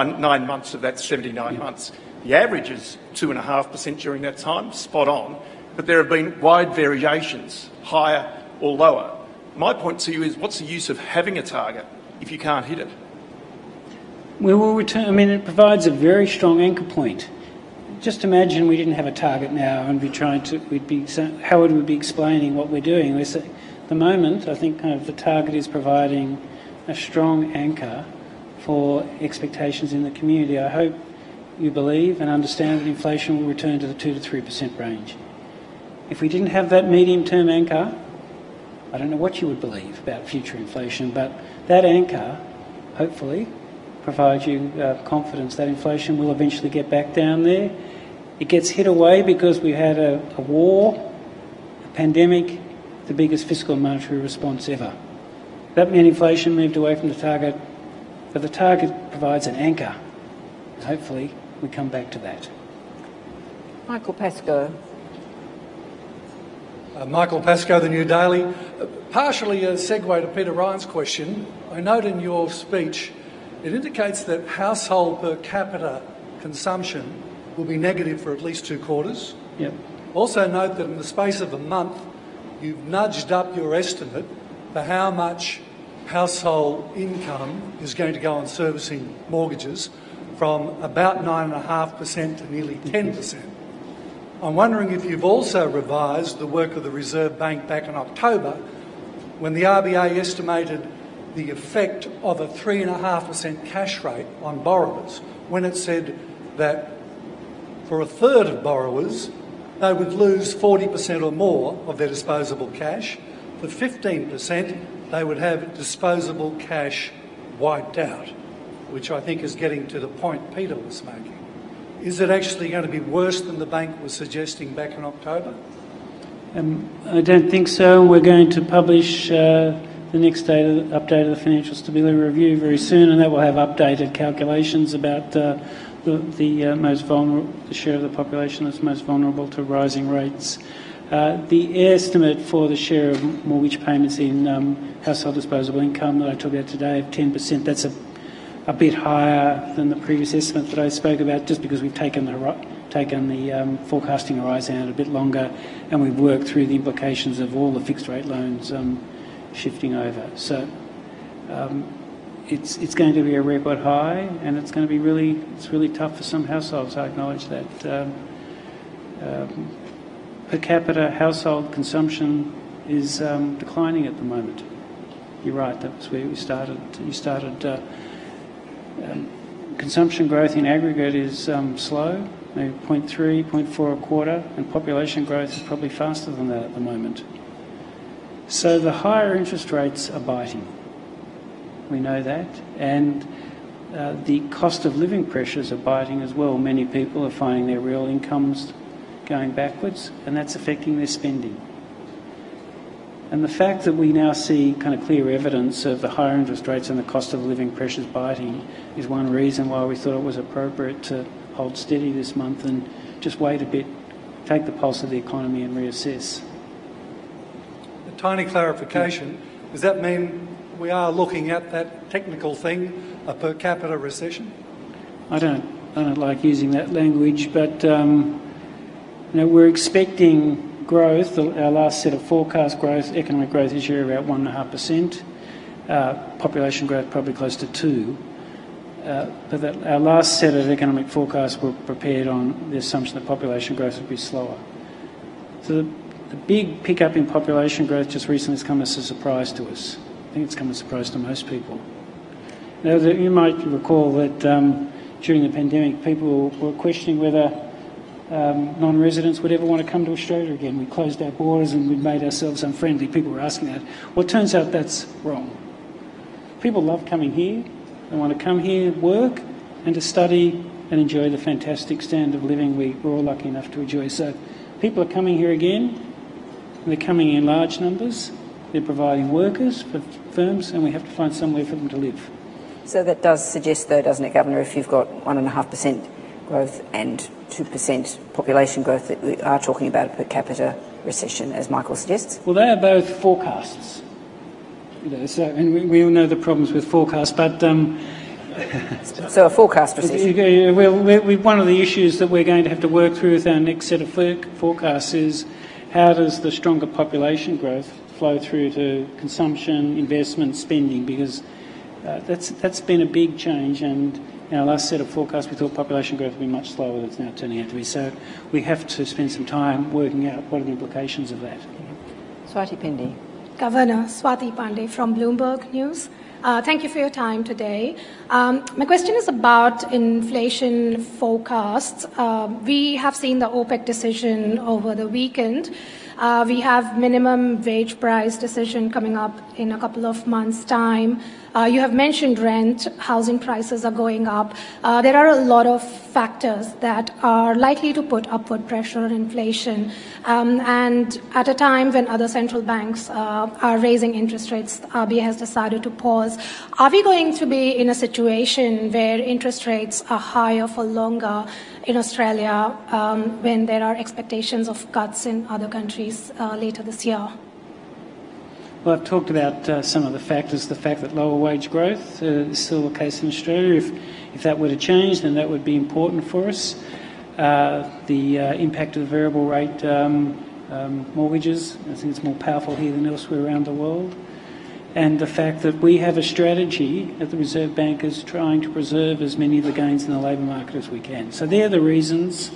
months of that 79 months. The average is 2.5% during that time, spot on. but there have been wide variations, higher or lower. My point to you is, what's the use of having a target if you can't hit it? We will return. I mean, it provides a very strong anchor point. Just imagine we didn't have a target now, and how would we be explaining what we're doing? At the moment, I think kind of the target is providing a strong anchor for expectations in the community. I hope you believe and understand that inflation will return to the 2 to 3% range. If we didn't have that medium-term anchor, I don't know what you would believe about future inflation, but that anchor, hopefully, provides you confidence that inflation will eventually get back down there. It gets hit away because we had a war, a pandemic, the biggest fiscal and monetary response ever. That meant inflation moved away from the target, but the target provides an anchor. Hopefully, we come back to that. Michael Pascoe. Michael Pascoe, The New Daily. Partially a segue to Peter Ryan's question. I note in your speech it indicates that household per capita consumption will be negative for at least 2 quarters. Yep. Also note that in the space of a month, you've nudged up your estimate for how much household income is going to go on servicing mortgages from about 9.5% to nearly 10%. I'm wondering if you've also revised the work of the Reserve Bank back in October, when the RBA estimated the effect of a 3.5% cash rate on borrowers, when it said that for a third of borrowers, they would lose 40% or more of their disposable cash. For 15%, they would have disposable cash wiped out, which I think is getting to the point Peter was making. Is it actually going to be worse than the bank was suggesting back in October? I don't think so. We're going to publish the next update of the Financial Stability Review very soon, and that will have updated calculations about the most vulnerable, the share of the population that's most vulnerable to rising rates. The estimate for the share of mortgage payments in household disposable income that I talked about today of 10%, that's a bit higher than the previous estimate that I spoke about, just because we've taken the forecasting horizon out a bit longer, and we've worked through the implications of all the fixed rate loans shifting over. So it's going to be a record high, and it's going to be really tough for some households. I acknowledge that. Per capita household consumption is declining at the moment. You're right, that was where we started. Consumption growth in aggregate is slow, maybe 0.3, 0.4 a quarter, and population growth is probably faster than that at the moment. So the higher interest rates are biting. We know that. And the cost of living pressures are biting as well. Many people are finding their real incomes going backwards, and that's affecting their spending. And the fact that we now see kind of clear evidence of the higher interest rates and the cost of living pressures biting is one reason why we thought it was appropriate to hold steady this month and just wait a bit, take the pulse of the economy and reassess. A tiny clarification. Does that mean we are looking at that technical thing, a per capita recession? I don't like using that language, but we're expecting growth. Our last set of forecast growth, economic growth this year, about 1.5%. Population growth probably close to 2%. But our last set of economic forecasts were prepared on the assumption that population growth would be slower. So the big pickup in population growth just recently has come as a surprise to us. I think it's come as a surprise to most people. Now, you might recall that during the pandemic, people were questioning whether non-residents would ever want to come to Australia again. We closed our borders and we made ourselves unfriendly. People were asking that. Well, it turns out that's wrong. People love coming here. They want to come here, work, and to study and enjoy the fantastic standard of living we're all lucky enough to enjoy. So people are coming here again, and they're coming in large numbers. They're providing workers for firms, and we have to find somewhere for them to live. So that does suggest, though, doesn't it, Governor, if you've got 1.5% growth and 2% population growth, that we are talking about a per capita recession, as Michael suggests? Well, they are both forecasts. And we all know the problems with forecasts, but So a forecast recession. One of the issues that we're going to have to work through with our next set of forecasts is how does the stronger population growth flow through to consumption, investment, spending, because that's been a big change, and in our last set of forecasts we thought population growth would be much slower than it's now turning out to be. So we have to spend some time working out what are the implications of that. Swati Pindi. Governor, Swati Pandey from Bloomberg News. Thank you for your time today. My question is about inflation forecasts. We have seen the OPEC decision over the weekend. We have minimum wage price decision coming up in a couple of months' time. You have mentioned rent, housing prices are going up. There are a lot of factors that are likely to put upward pressure on inflation. And at a time when other central banks are raising interest rates, RBA has decided to pause. Are we going to be in a situation where interest rates are higher for longer in Australia when there are expectations of cuts in other countries later this year? Well, I've talked about some of the factors. The fact that lower wage growth is still the case in Australia. If that were to change, then that would be important for us. The impact of the variable rate mortgages, I think it's more powerful here than elsewhere around the world. And the fact that we have a strategy at the Reserve Bank is trying to preserve as many of the gains in the labour market as we can. So they're the reasons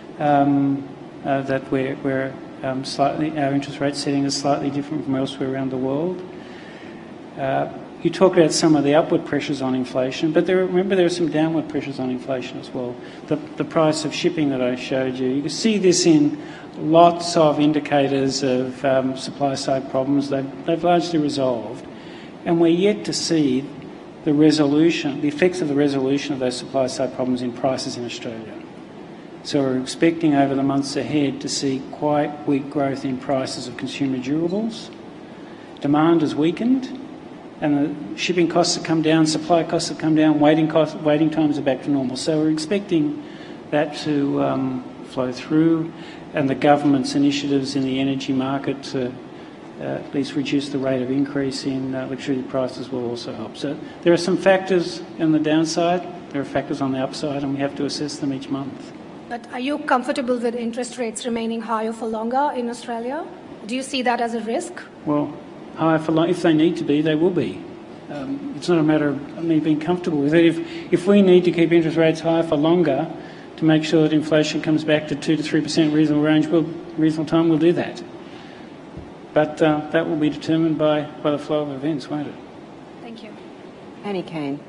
that we're our interest rate setting is slightly different from elsewhere around the world. You talked about some of the upward pressures on inflation, but remember there are some downward pressures on inflation as well. The price of shipping that I showed you, you can see this in lots of indicators of supply-side problems. They've largely resolved, and we're yet to see the effects of the resolution of those supply-side problems in prices in Australia. So we're expecting over the months ahead to see quite weak growth in prices of consumer durables. Demand has weakened and the shipping costs have come down, supply costs have come down, waiting times are back to normal. So we're expecting that to flow through, and the government's initiatives in the energy market to at least reduce the rate of increase in electricity prices will also help. So there are some factors on the downside, there are factors on the upside, and we have to assess them each month. But are you comfortable with interest rates remaining higher for longer in Australia? Do you see that as a risk? Well, higher for long, if they need to be, they will be. It's not a matter of me being comfortable with it. If we need to keep interest rates higher for longer to make sure that inflation comes back to 2 to 3% reasonable range, reasonable time, we'll do that. But that will be determined by the flow of events, won't it? Thank you. Annie Kane.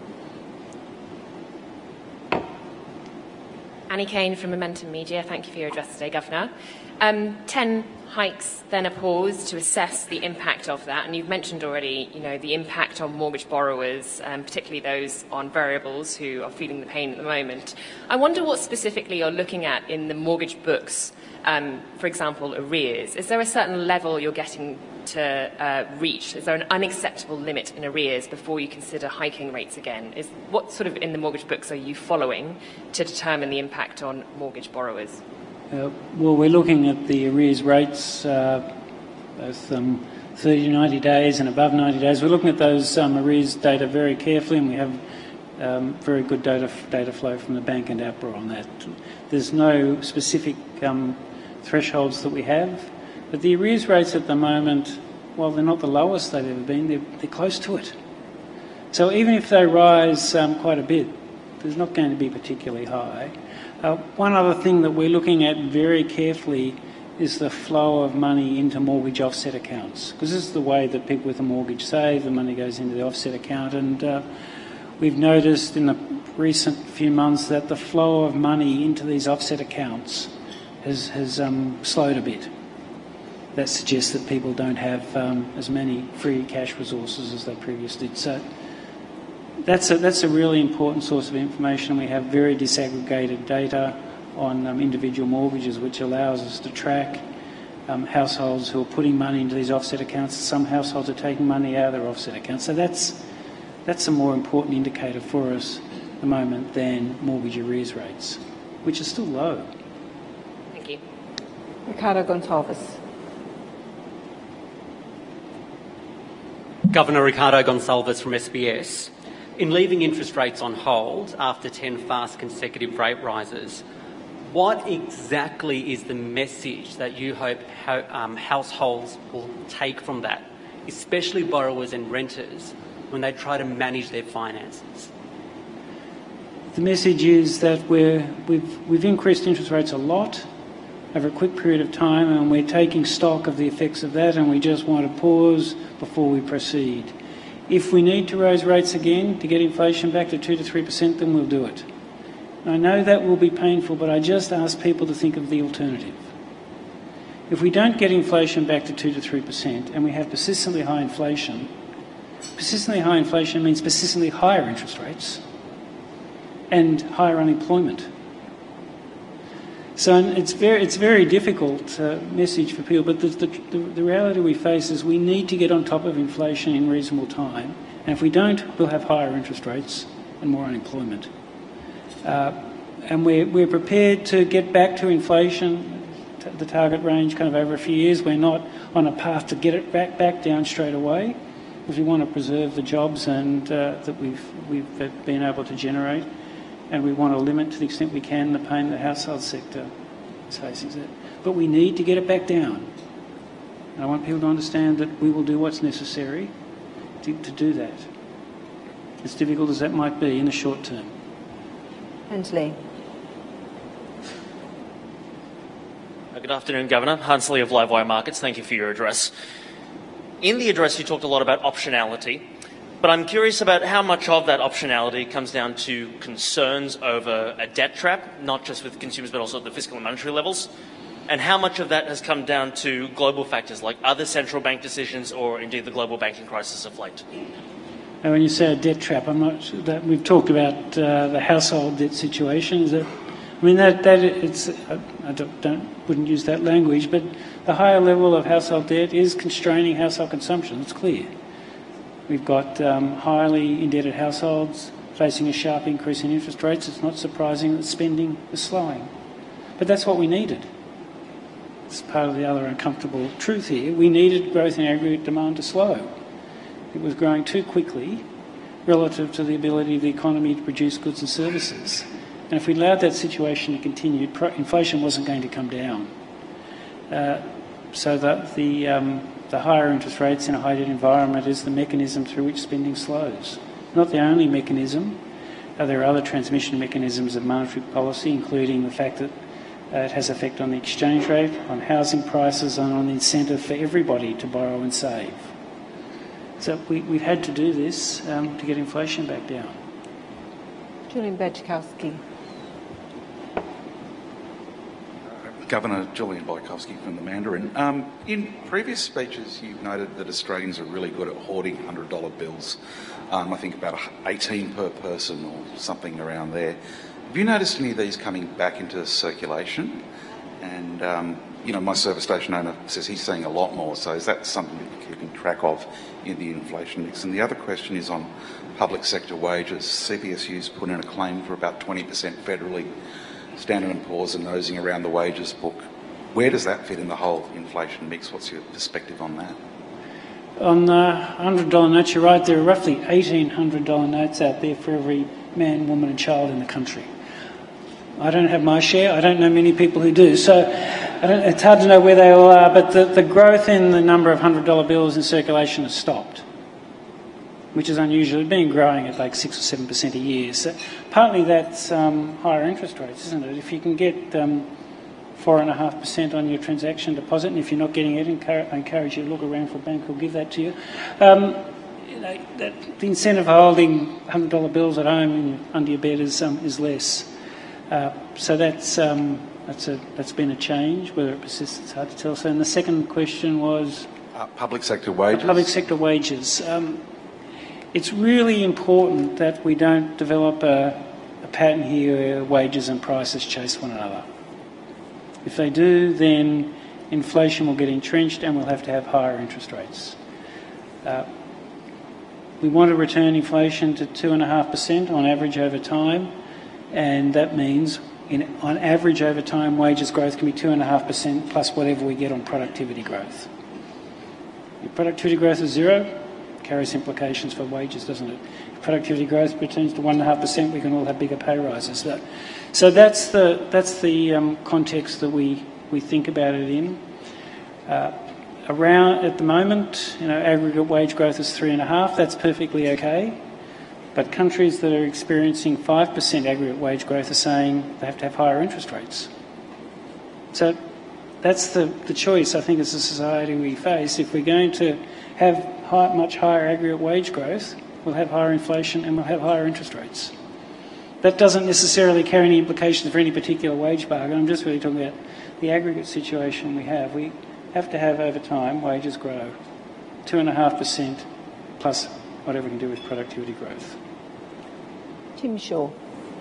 Annie Kane from Momentum Media. Thank you for your address today, Governor. 10 hikes, then a pause to assess the impact of that. And you've mentioned already, the impact on mortgage borrowers, particularly those on variables who are feeling the pain at the moment. I wonder what specifically you're looking at in the mortgage books. For example, arrears. Is there a certain level you're getting to reach? Is there an unacceptable limit in arrears before you consider hiking rates again? What sort of in the mortgage books are you following to determine the impact on mortgage borrowers? Well, we're looking at the arrears rates, both 30 to 90 days and above 90 days. We're looking at those arrears data very carefully, and we have very good data flow from the bank and APRA on that. There's no specific thresholds that we have, but the arrears rates at the moment, while they're not the lowest they've ever been, they're close to it. So even if they rise quite a bit, there's not going to be particularly high. One other thing that we're looking at very carefully is the flow of money into mortgage offset accounts, because this is the way that people with a mortgage save. The money goes into the offset account, and we've noticed in the recent few months that the flow of money into these offset accounts has slowed a bit. That suggests that people don't have as many free cash resources as they previously did. So that's a really important source of information. We have very disaggregated data on individual mortgages, which allows us to track households who are putting money into these offset accounts. Some households are taking money out of their offset accounts. So that's a more important indicator for us at the moment than mortgage arrears rates, which are still low. Thank you. Ricardo Gonçalves. Governor Ricardo Gonçalves from SBS. in leaving interest rates on hold after 10 fast consecutive rate rises, what exactly is the message that you hope households will take from that, especially borrowers and renters, when they try to manage their finances? The message is that we've increased interest rates a lot over a quick period of time, and we're taking stock of the effects of that, and we just want to pause before we proceed. If we need to raise rates again to get inflation back to 2 to 3%, then we'll do it. I know that will be painful, but I just ask people to think of the alternative. If we don't get inflation back to 2 to 3% and we have persistently high inflation means persistently higher interest rates and higher unemployment. So it's very difficult message for people, but the reality we face is we need to get on top of inflation in reasonable time, and if we don't, we'll have higher interest rates and more unemployment. And we're prepared to get back to inflation, the target range, kind of over a few years. We're not on a path to get it back down straight away, because we want to preserve the jobs and that we've been able to generate. And we want to limit to the extent we can the pain the household sector is facing. But we need to get it back down. And I want people to understand that we will do what's necessary to do that, as difficult as that might be in the short term. Anthony. Good afternoon, Governor. Hans Lee of Livewire Markets. Thank you for your address. In the address, you talked a lot about optionality. But I'm curious about how much of that optionality comes down to concerns over a debt trap, not just with consumers but also at the fiscal and monetary levels, and how much of that has come down to global factors like other central bank decisions or indeed the global banking crisis of late. Now, when you say a debt trap, I'm not sure that we've talked about the household debt situation. Is that? I mean that it's I wouldn't use that language, but the higher level of household debt is constraining household consumption. It's clear. We've got highly indebted households facing a sharp increase in interest rates. It's not surprising that spending is slowing. But that's what we needed. It's part of the other uncomfortable truth here. We needed growth in aggregate demand to slow. It was growing too quickly relative to the ability of the economy to produce goods and services. And if we allowed that situation to continue, inflation wasn't going to come down. So that the higher interest rates in a high debt environment is the mechanism through which spending slows. Not the only mechanism. There are other transmission mechanisms of monetary policy, including the fact that it has effect on the exchange rate, on housing prices, and on the incentive for everybody to borrow and save. So we've had to do this to get inflation back down. Julian Bajkowski. Governor Julian Bajkowski from the Mandarin. In previous speeches, you've noted that Australians are really good at hoarding $100 bills. I think about 18 per person or something around there. Have you noticed any of these coming back into circulation? And, my service station owner says he's seeing a lot more. So is that something that you're keeping track of in the inflation mix? And the other question is on public sector wages. CPSU's put in a claim for about 20% federally. Standard & Poor's are nosing around the wages book. Where does that fit in the whole inflation mix? What's your perspective on that? On $100 notes, you're right, there are roughly $1,800 notes out there for every man, woman and child in the country. I don't have my share. I don't know many people who do. So it's hard to know where they all are, but the growth in the number of $100 bills in circulation has stopped, which is unusual. It's been growing at like 6 or 7% a year. So partly that's higher interest rates, isn't it? If you can get 4.5% on your transaction deposit, and if you're not getting it, I encourage you to look around for a bank who'll give that to you. The incentive for holding $100 bills at home under your bed is less. So that's been a change. Whether it persists, it's hard to tell. So, and the second question was public sector wages. Public sector wages. It's really important that we don't develop a pattern here where wages and prices chase one another. If they do, then inflation will get entrenched and we'll have to have higher interest rates. We want to return inflation to 2.5% on average over time, and that means on average over time wages growth can be 2.5% plus whatever we get on productivity growth. If productivity growth is zero, carries implications for wages, doesn't it? productivity growth returns to 1.5%, we can all have bigger pay rises. So that's the context that we think about it in. Around at the moment, aggregate wage growth is 3.5%. That's perfectly okay. But countries that are experiencing 5% aggregate wage growth are saying they have to have higher interest rates. So that's the choice, I think, as a society we face. If we're going to have much higher aggregate wage growth, we'll have higher inflation and we'll have higher interest rates. That doesn't necessarily carry any implications for any particular wage bargain. I'm just really talking about the aggregate situation we have. We have to have, over time, wages grow 2.5% plus whatever we can do with productivity growth. Tim Shaw.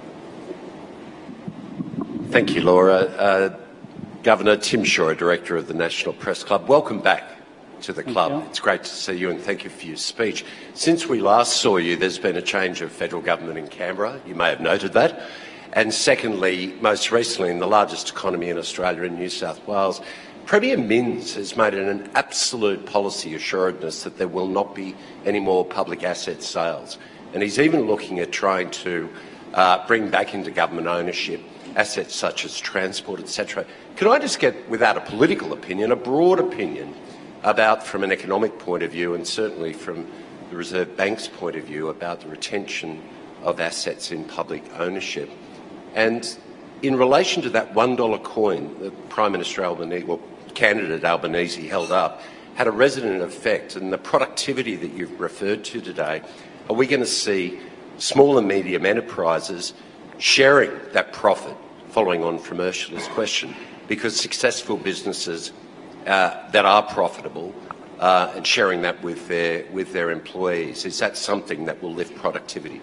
Thank you, Laura. Governor Tim Shaw, Director of the National Press Club. Welcome back to the club. It's great to see you and thank you for your speech. Since we last saw you, there's been a change of federal government in Canberra. You may have noted that. And secondly, most recently, in the largest economy in Australia, in New South Wales, Premier Minns has made it an absolute policy assuredness that there will not be any more public asset sales. And he's even looking at trying to bring back into government ownership assets such as transport, etc. Can I just get, without a political opinion, a broad opinion about, from an economic point of view and certainly from the Reserve Bank's point of view, about the retention of assets in public ownership? And in relation to that $1 coin that Prime Minister Albanese, well, candidate Albanese held up, had a resident effect, and the productivity that you've referred to today, are we going to see small and medium enterprises sharing that profit, following on from Ursula's question, because successful businesses that are profitable and sharing that with their employees? Is that something that will lift productivity?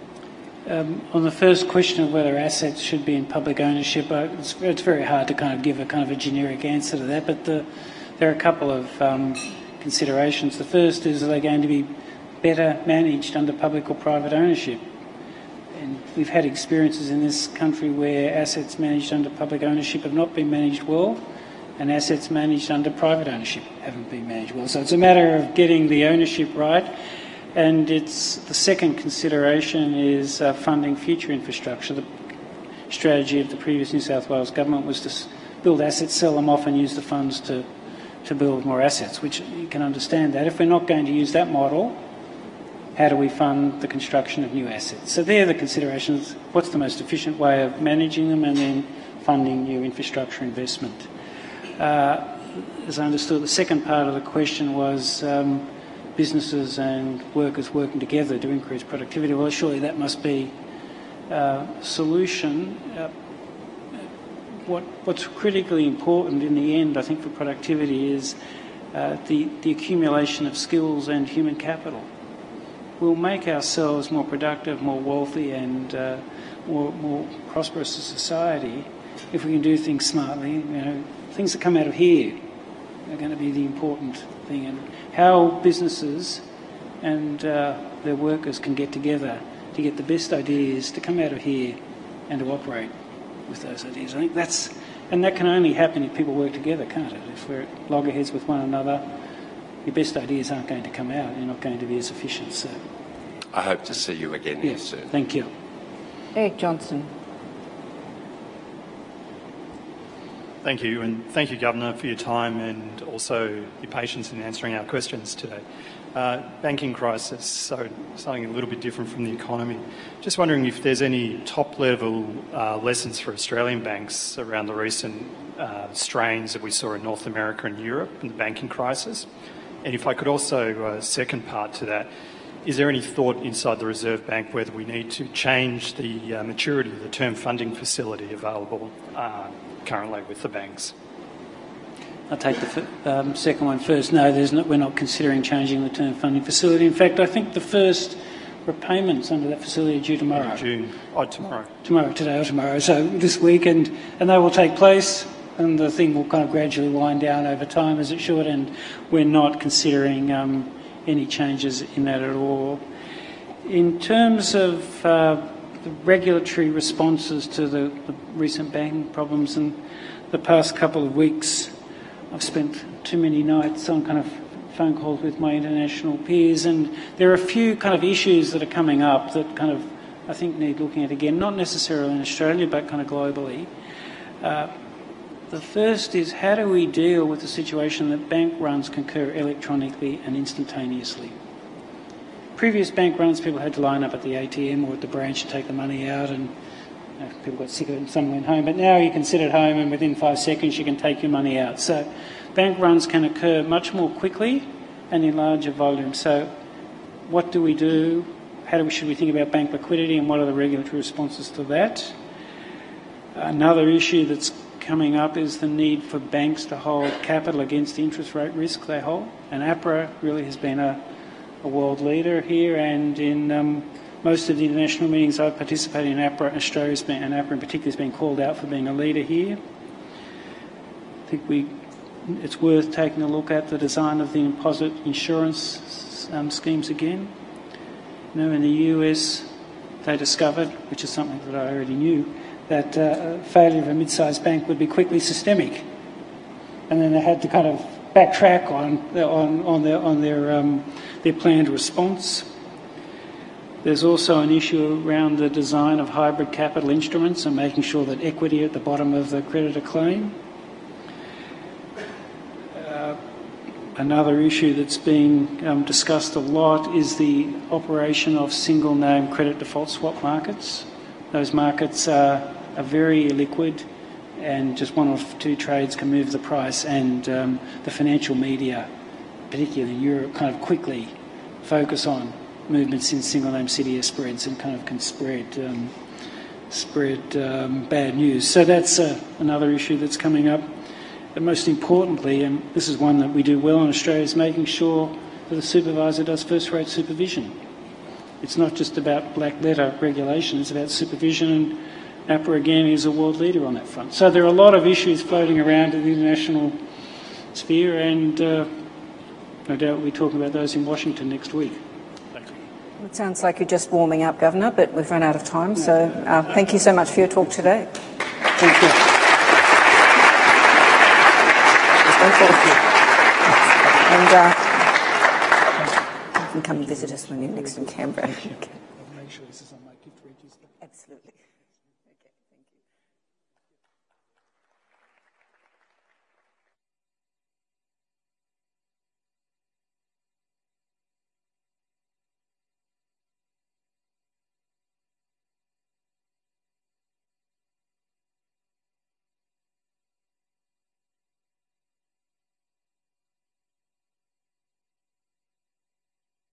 On the first question of whether assets should be in public ownership, it's very hard to give a generic answer to that, but there are a couple of considerations. The first is, are they going to be better managed under public or private ownership? And we've had experiences in this country where assets managed under public ownership have not been managed well, and assets managed under private ownership haven't been managed well. So it's a matter of getting the ownership right. And the second consideration is funding future infrastructure. The strategy of the previous New South Wales government was to build assets, sell them off and use the funds to build more assets, which you can understand that. If we're not going to use that model, how do we fund the construction of new assets? So they're the considerations. What's the most efficient way of managing them, and then funding new infrastructure investment? As I understood, the second part of the question was businesses and workers working together to increase productivity. Well, surely that must be a solution. What's critically important in the end, I think, for productivity is the accumulation of skills and human capital. We'll make ourselves more productive, more wealthy and more prosperous as a society if we can do things smartly. Things that come out of here are going to be the important thing, and how businesses and their workers can get together to get the best ideas to come out of here and to operate with those ideas. I think that can only happen if people work together, can't it? If we're at loggerheads with one another, your best ideas aren't going to come out. You're not going to be as efficient. So, I hope to see you again here soon. Thank you. Eric Johnson. Thank you, and thank you, Governor, for your time and also your patience in answering our questions today. Banking crisis, so something a little bit different from the economy. Just wondering if there's any top-level lessons for Australian banks around the recent strains that we saw in North America and Europe in the banking crisis. And if I could also, second part to that, is there any thought inside the Reserve Bank whether we need to change the maturity of the term funding facility available currently with the banks? I'll take the second one first. No, we're not considering changing the term funding facility. In fact, I think the first repayments under that facility are due tomorrow. Today or tomorrow. So this week, and they will take place, and the thing will gradually wind down over time as it should, and we're not considering any changes in that at all. In terms of the regulatory responses to the recent banking problems in the past couple of weeks, I've spent too many nights on phone calls with my international peers, and there are a few kind of issues that are coming up that kind of I think need looking at again, not necessarily in Australia, but kind of globally. The first is, how do we deal with the situation that bank runs can occur electronically and instantaneously? Previous bank runs, people had to line up at the ATM or at the branch to take the money out, and people got sick of it and some went home. But now you can sit at home and within 5 seconds you can take your money out. So bank runs can occur much more quickly and in larger volumes. So what do we do? Should we think about bank liquidity, and what are the regulatory responses to that? Another issue that's coming up is the need for banks to hold capital against the interest rate risk they hold. And APRA really has been a world leader here, and in most of the international meetings I've participated in, APRA and APRA in particular has been called out for being a leader here. I think it's worth taking a look at the design of the deposit insurance schemes again. You know, in the US, they discovered, which is something that I already knew, that failure of a mid-sized bank would be quickly systemic, and then they had to kind of backtrack on their planned response. There's also an issue around the design of hybrid capital instruments and making sure that equity at the bottom of the creditor claim. Another issue that's being discussed a lot is the operation of single-name credit default swap markets. Those markets are very illiquid, and just one or two trades can move the price, and the financial media, particularly in Europe, kind of quickly focus on movements in single-name CDS spreads and kind of can spread bad news. So that's another issue that's coming up. But most importantly, and this is one that we do well in Australia, is making sure that the supervisor does first-rate supervision. It's not just about black-letter regulation, it's about supervision, and APRA again is a world leader on that front. So there are a lot of issues floating around in the international sphere, and no doubt we'll be talking about those in Washington next week. It sounds like you're just warming up, Governor, but we've run out of time, so thank you so much for your talk today. Thank you. And you can come and visit us when you're next in Canberra.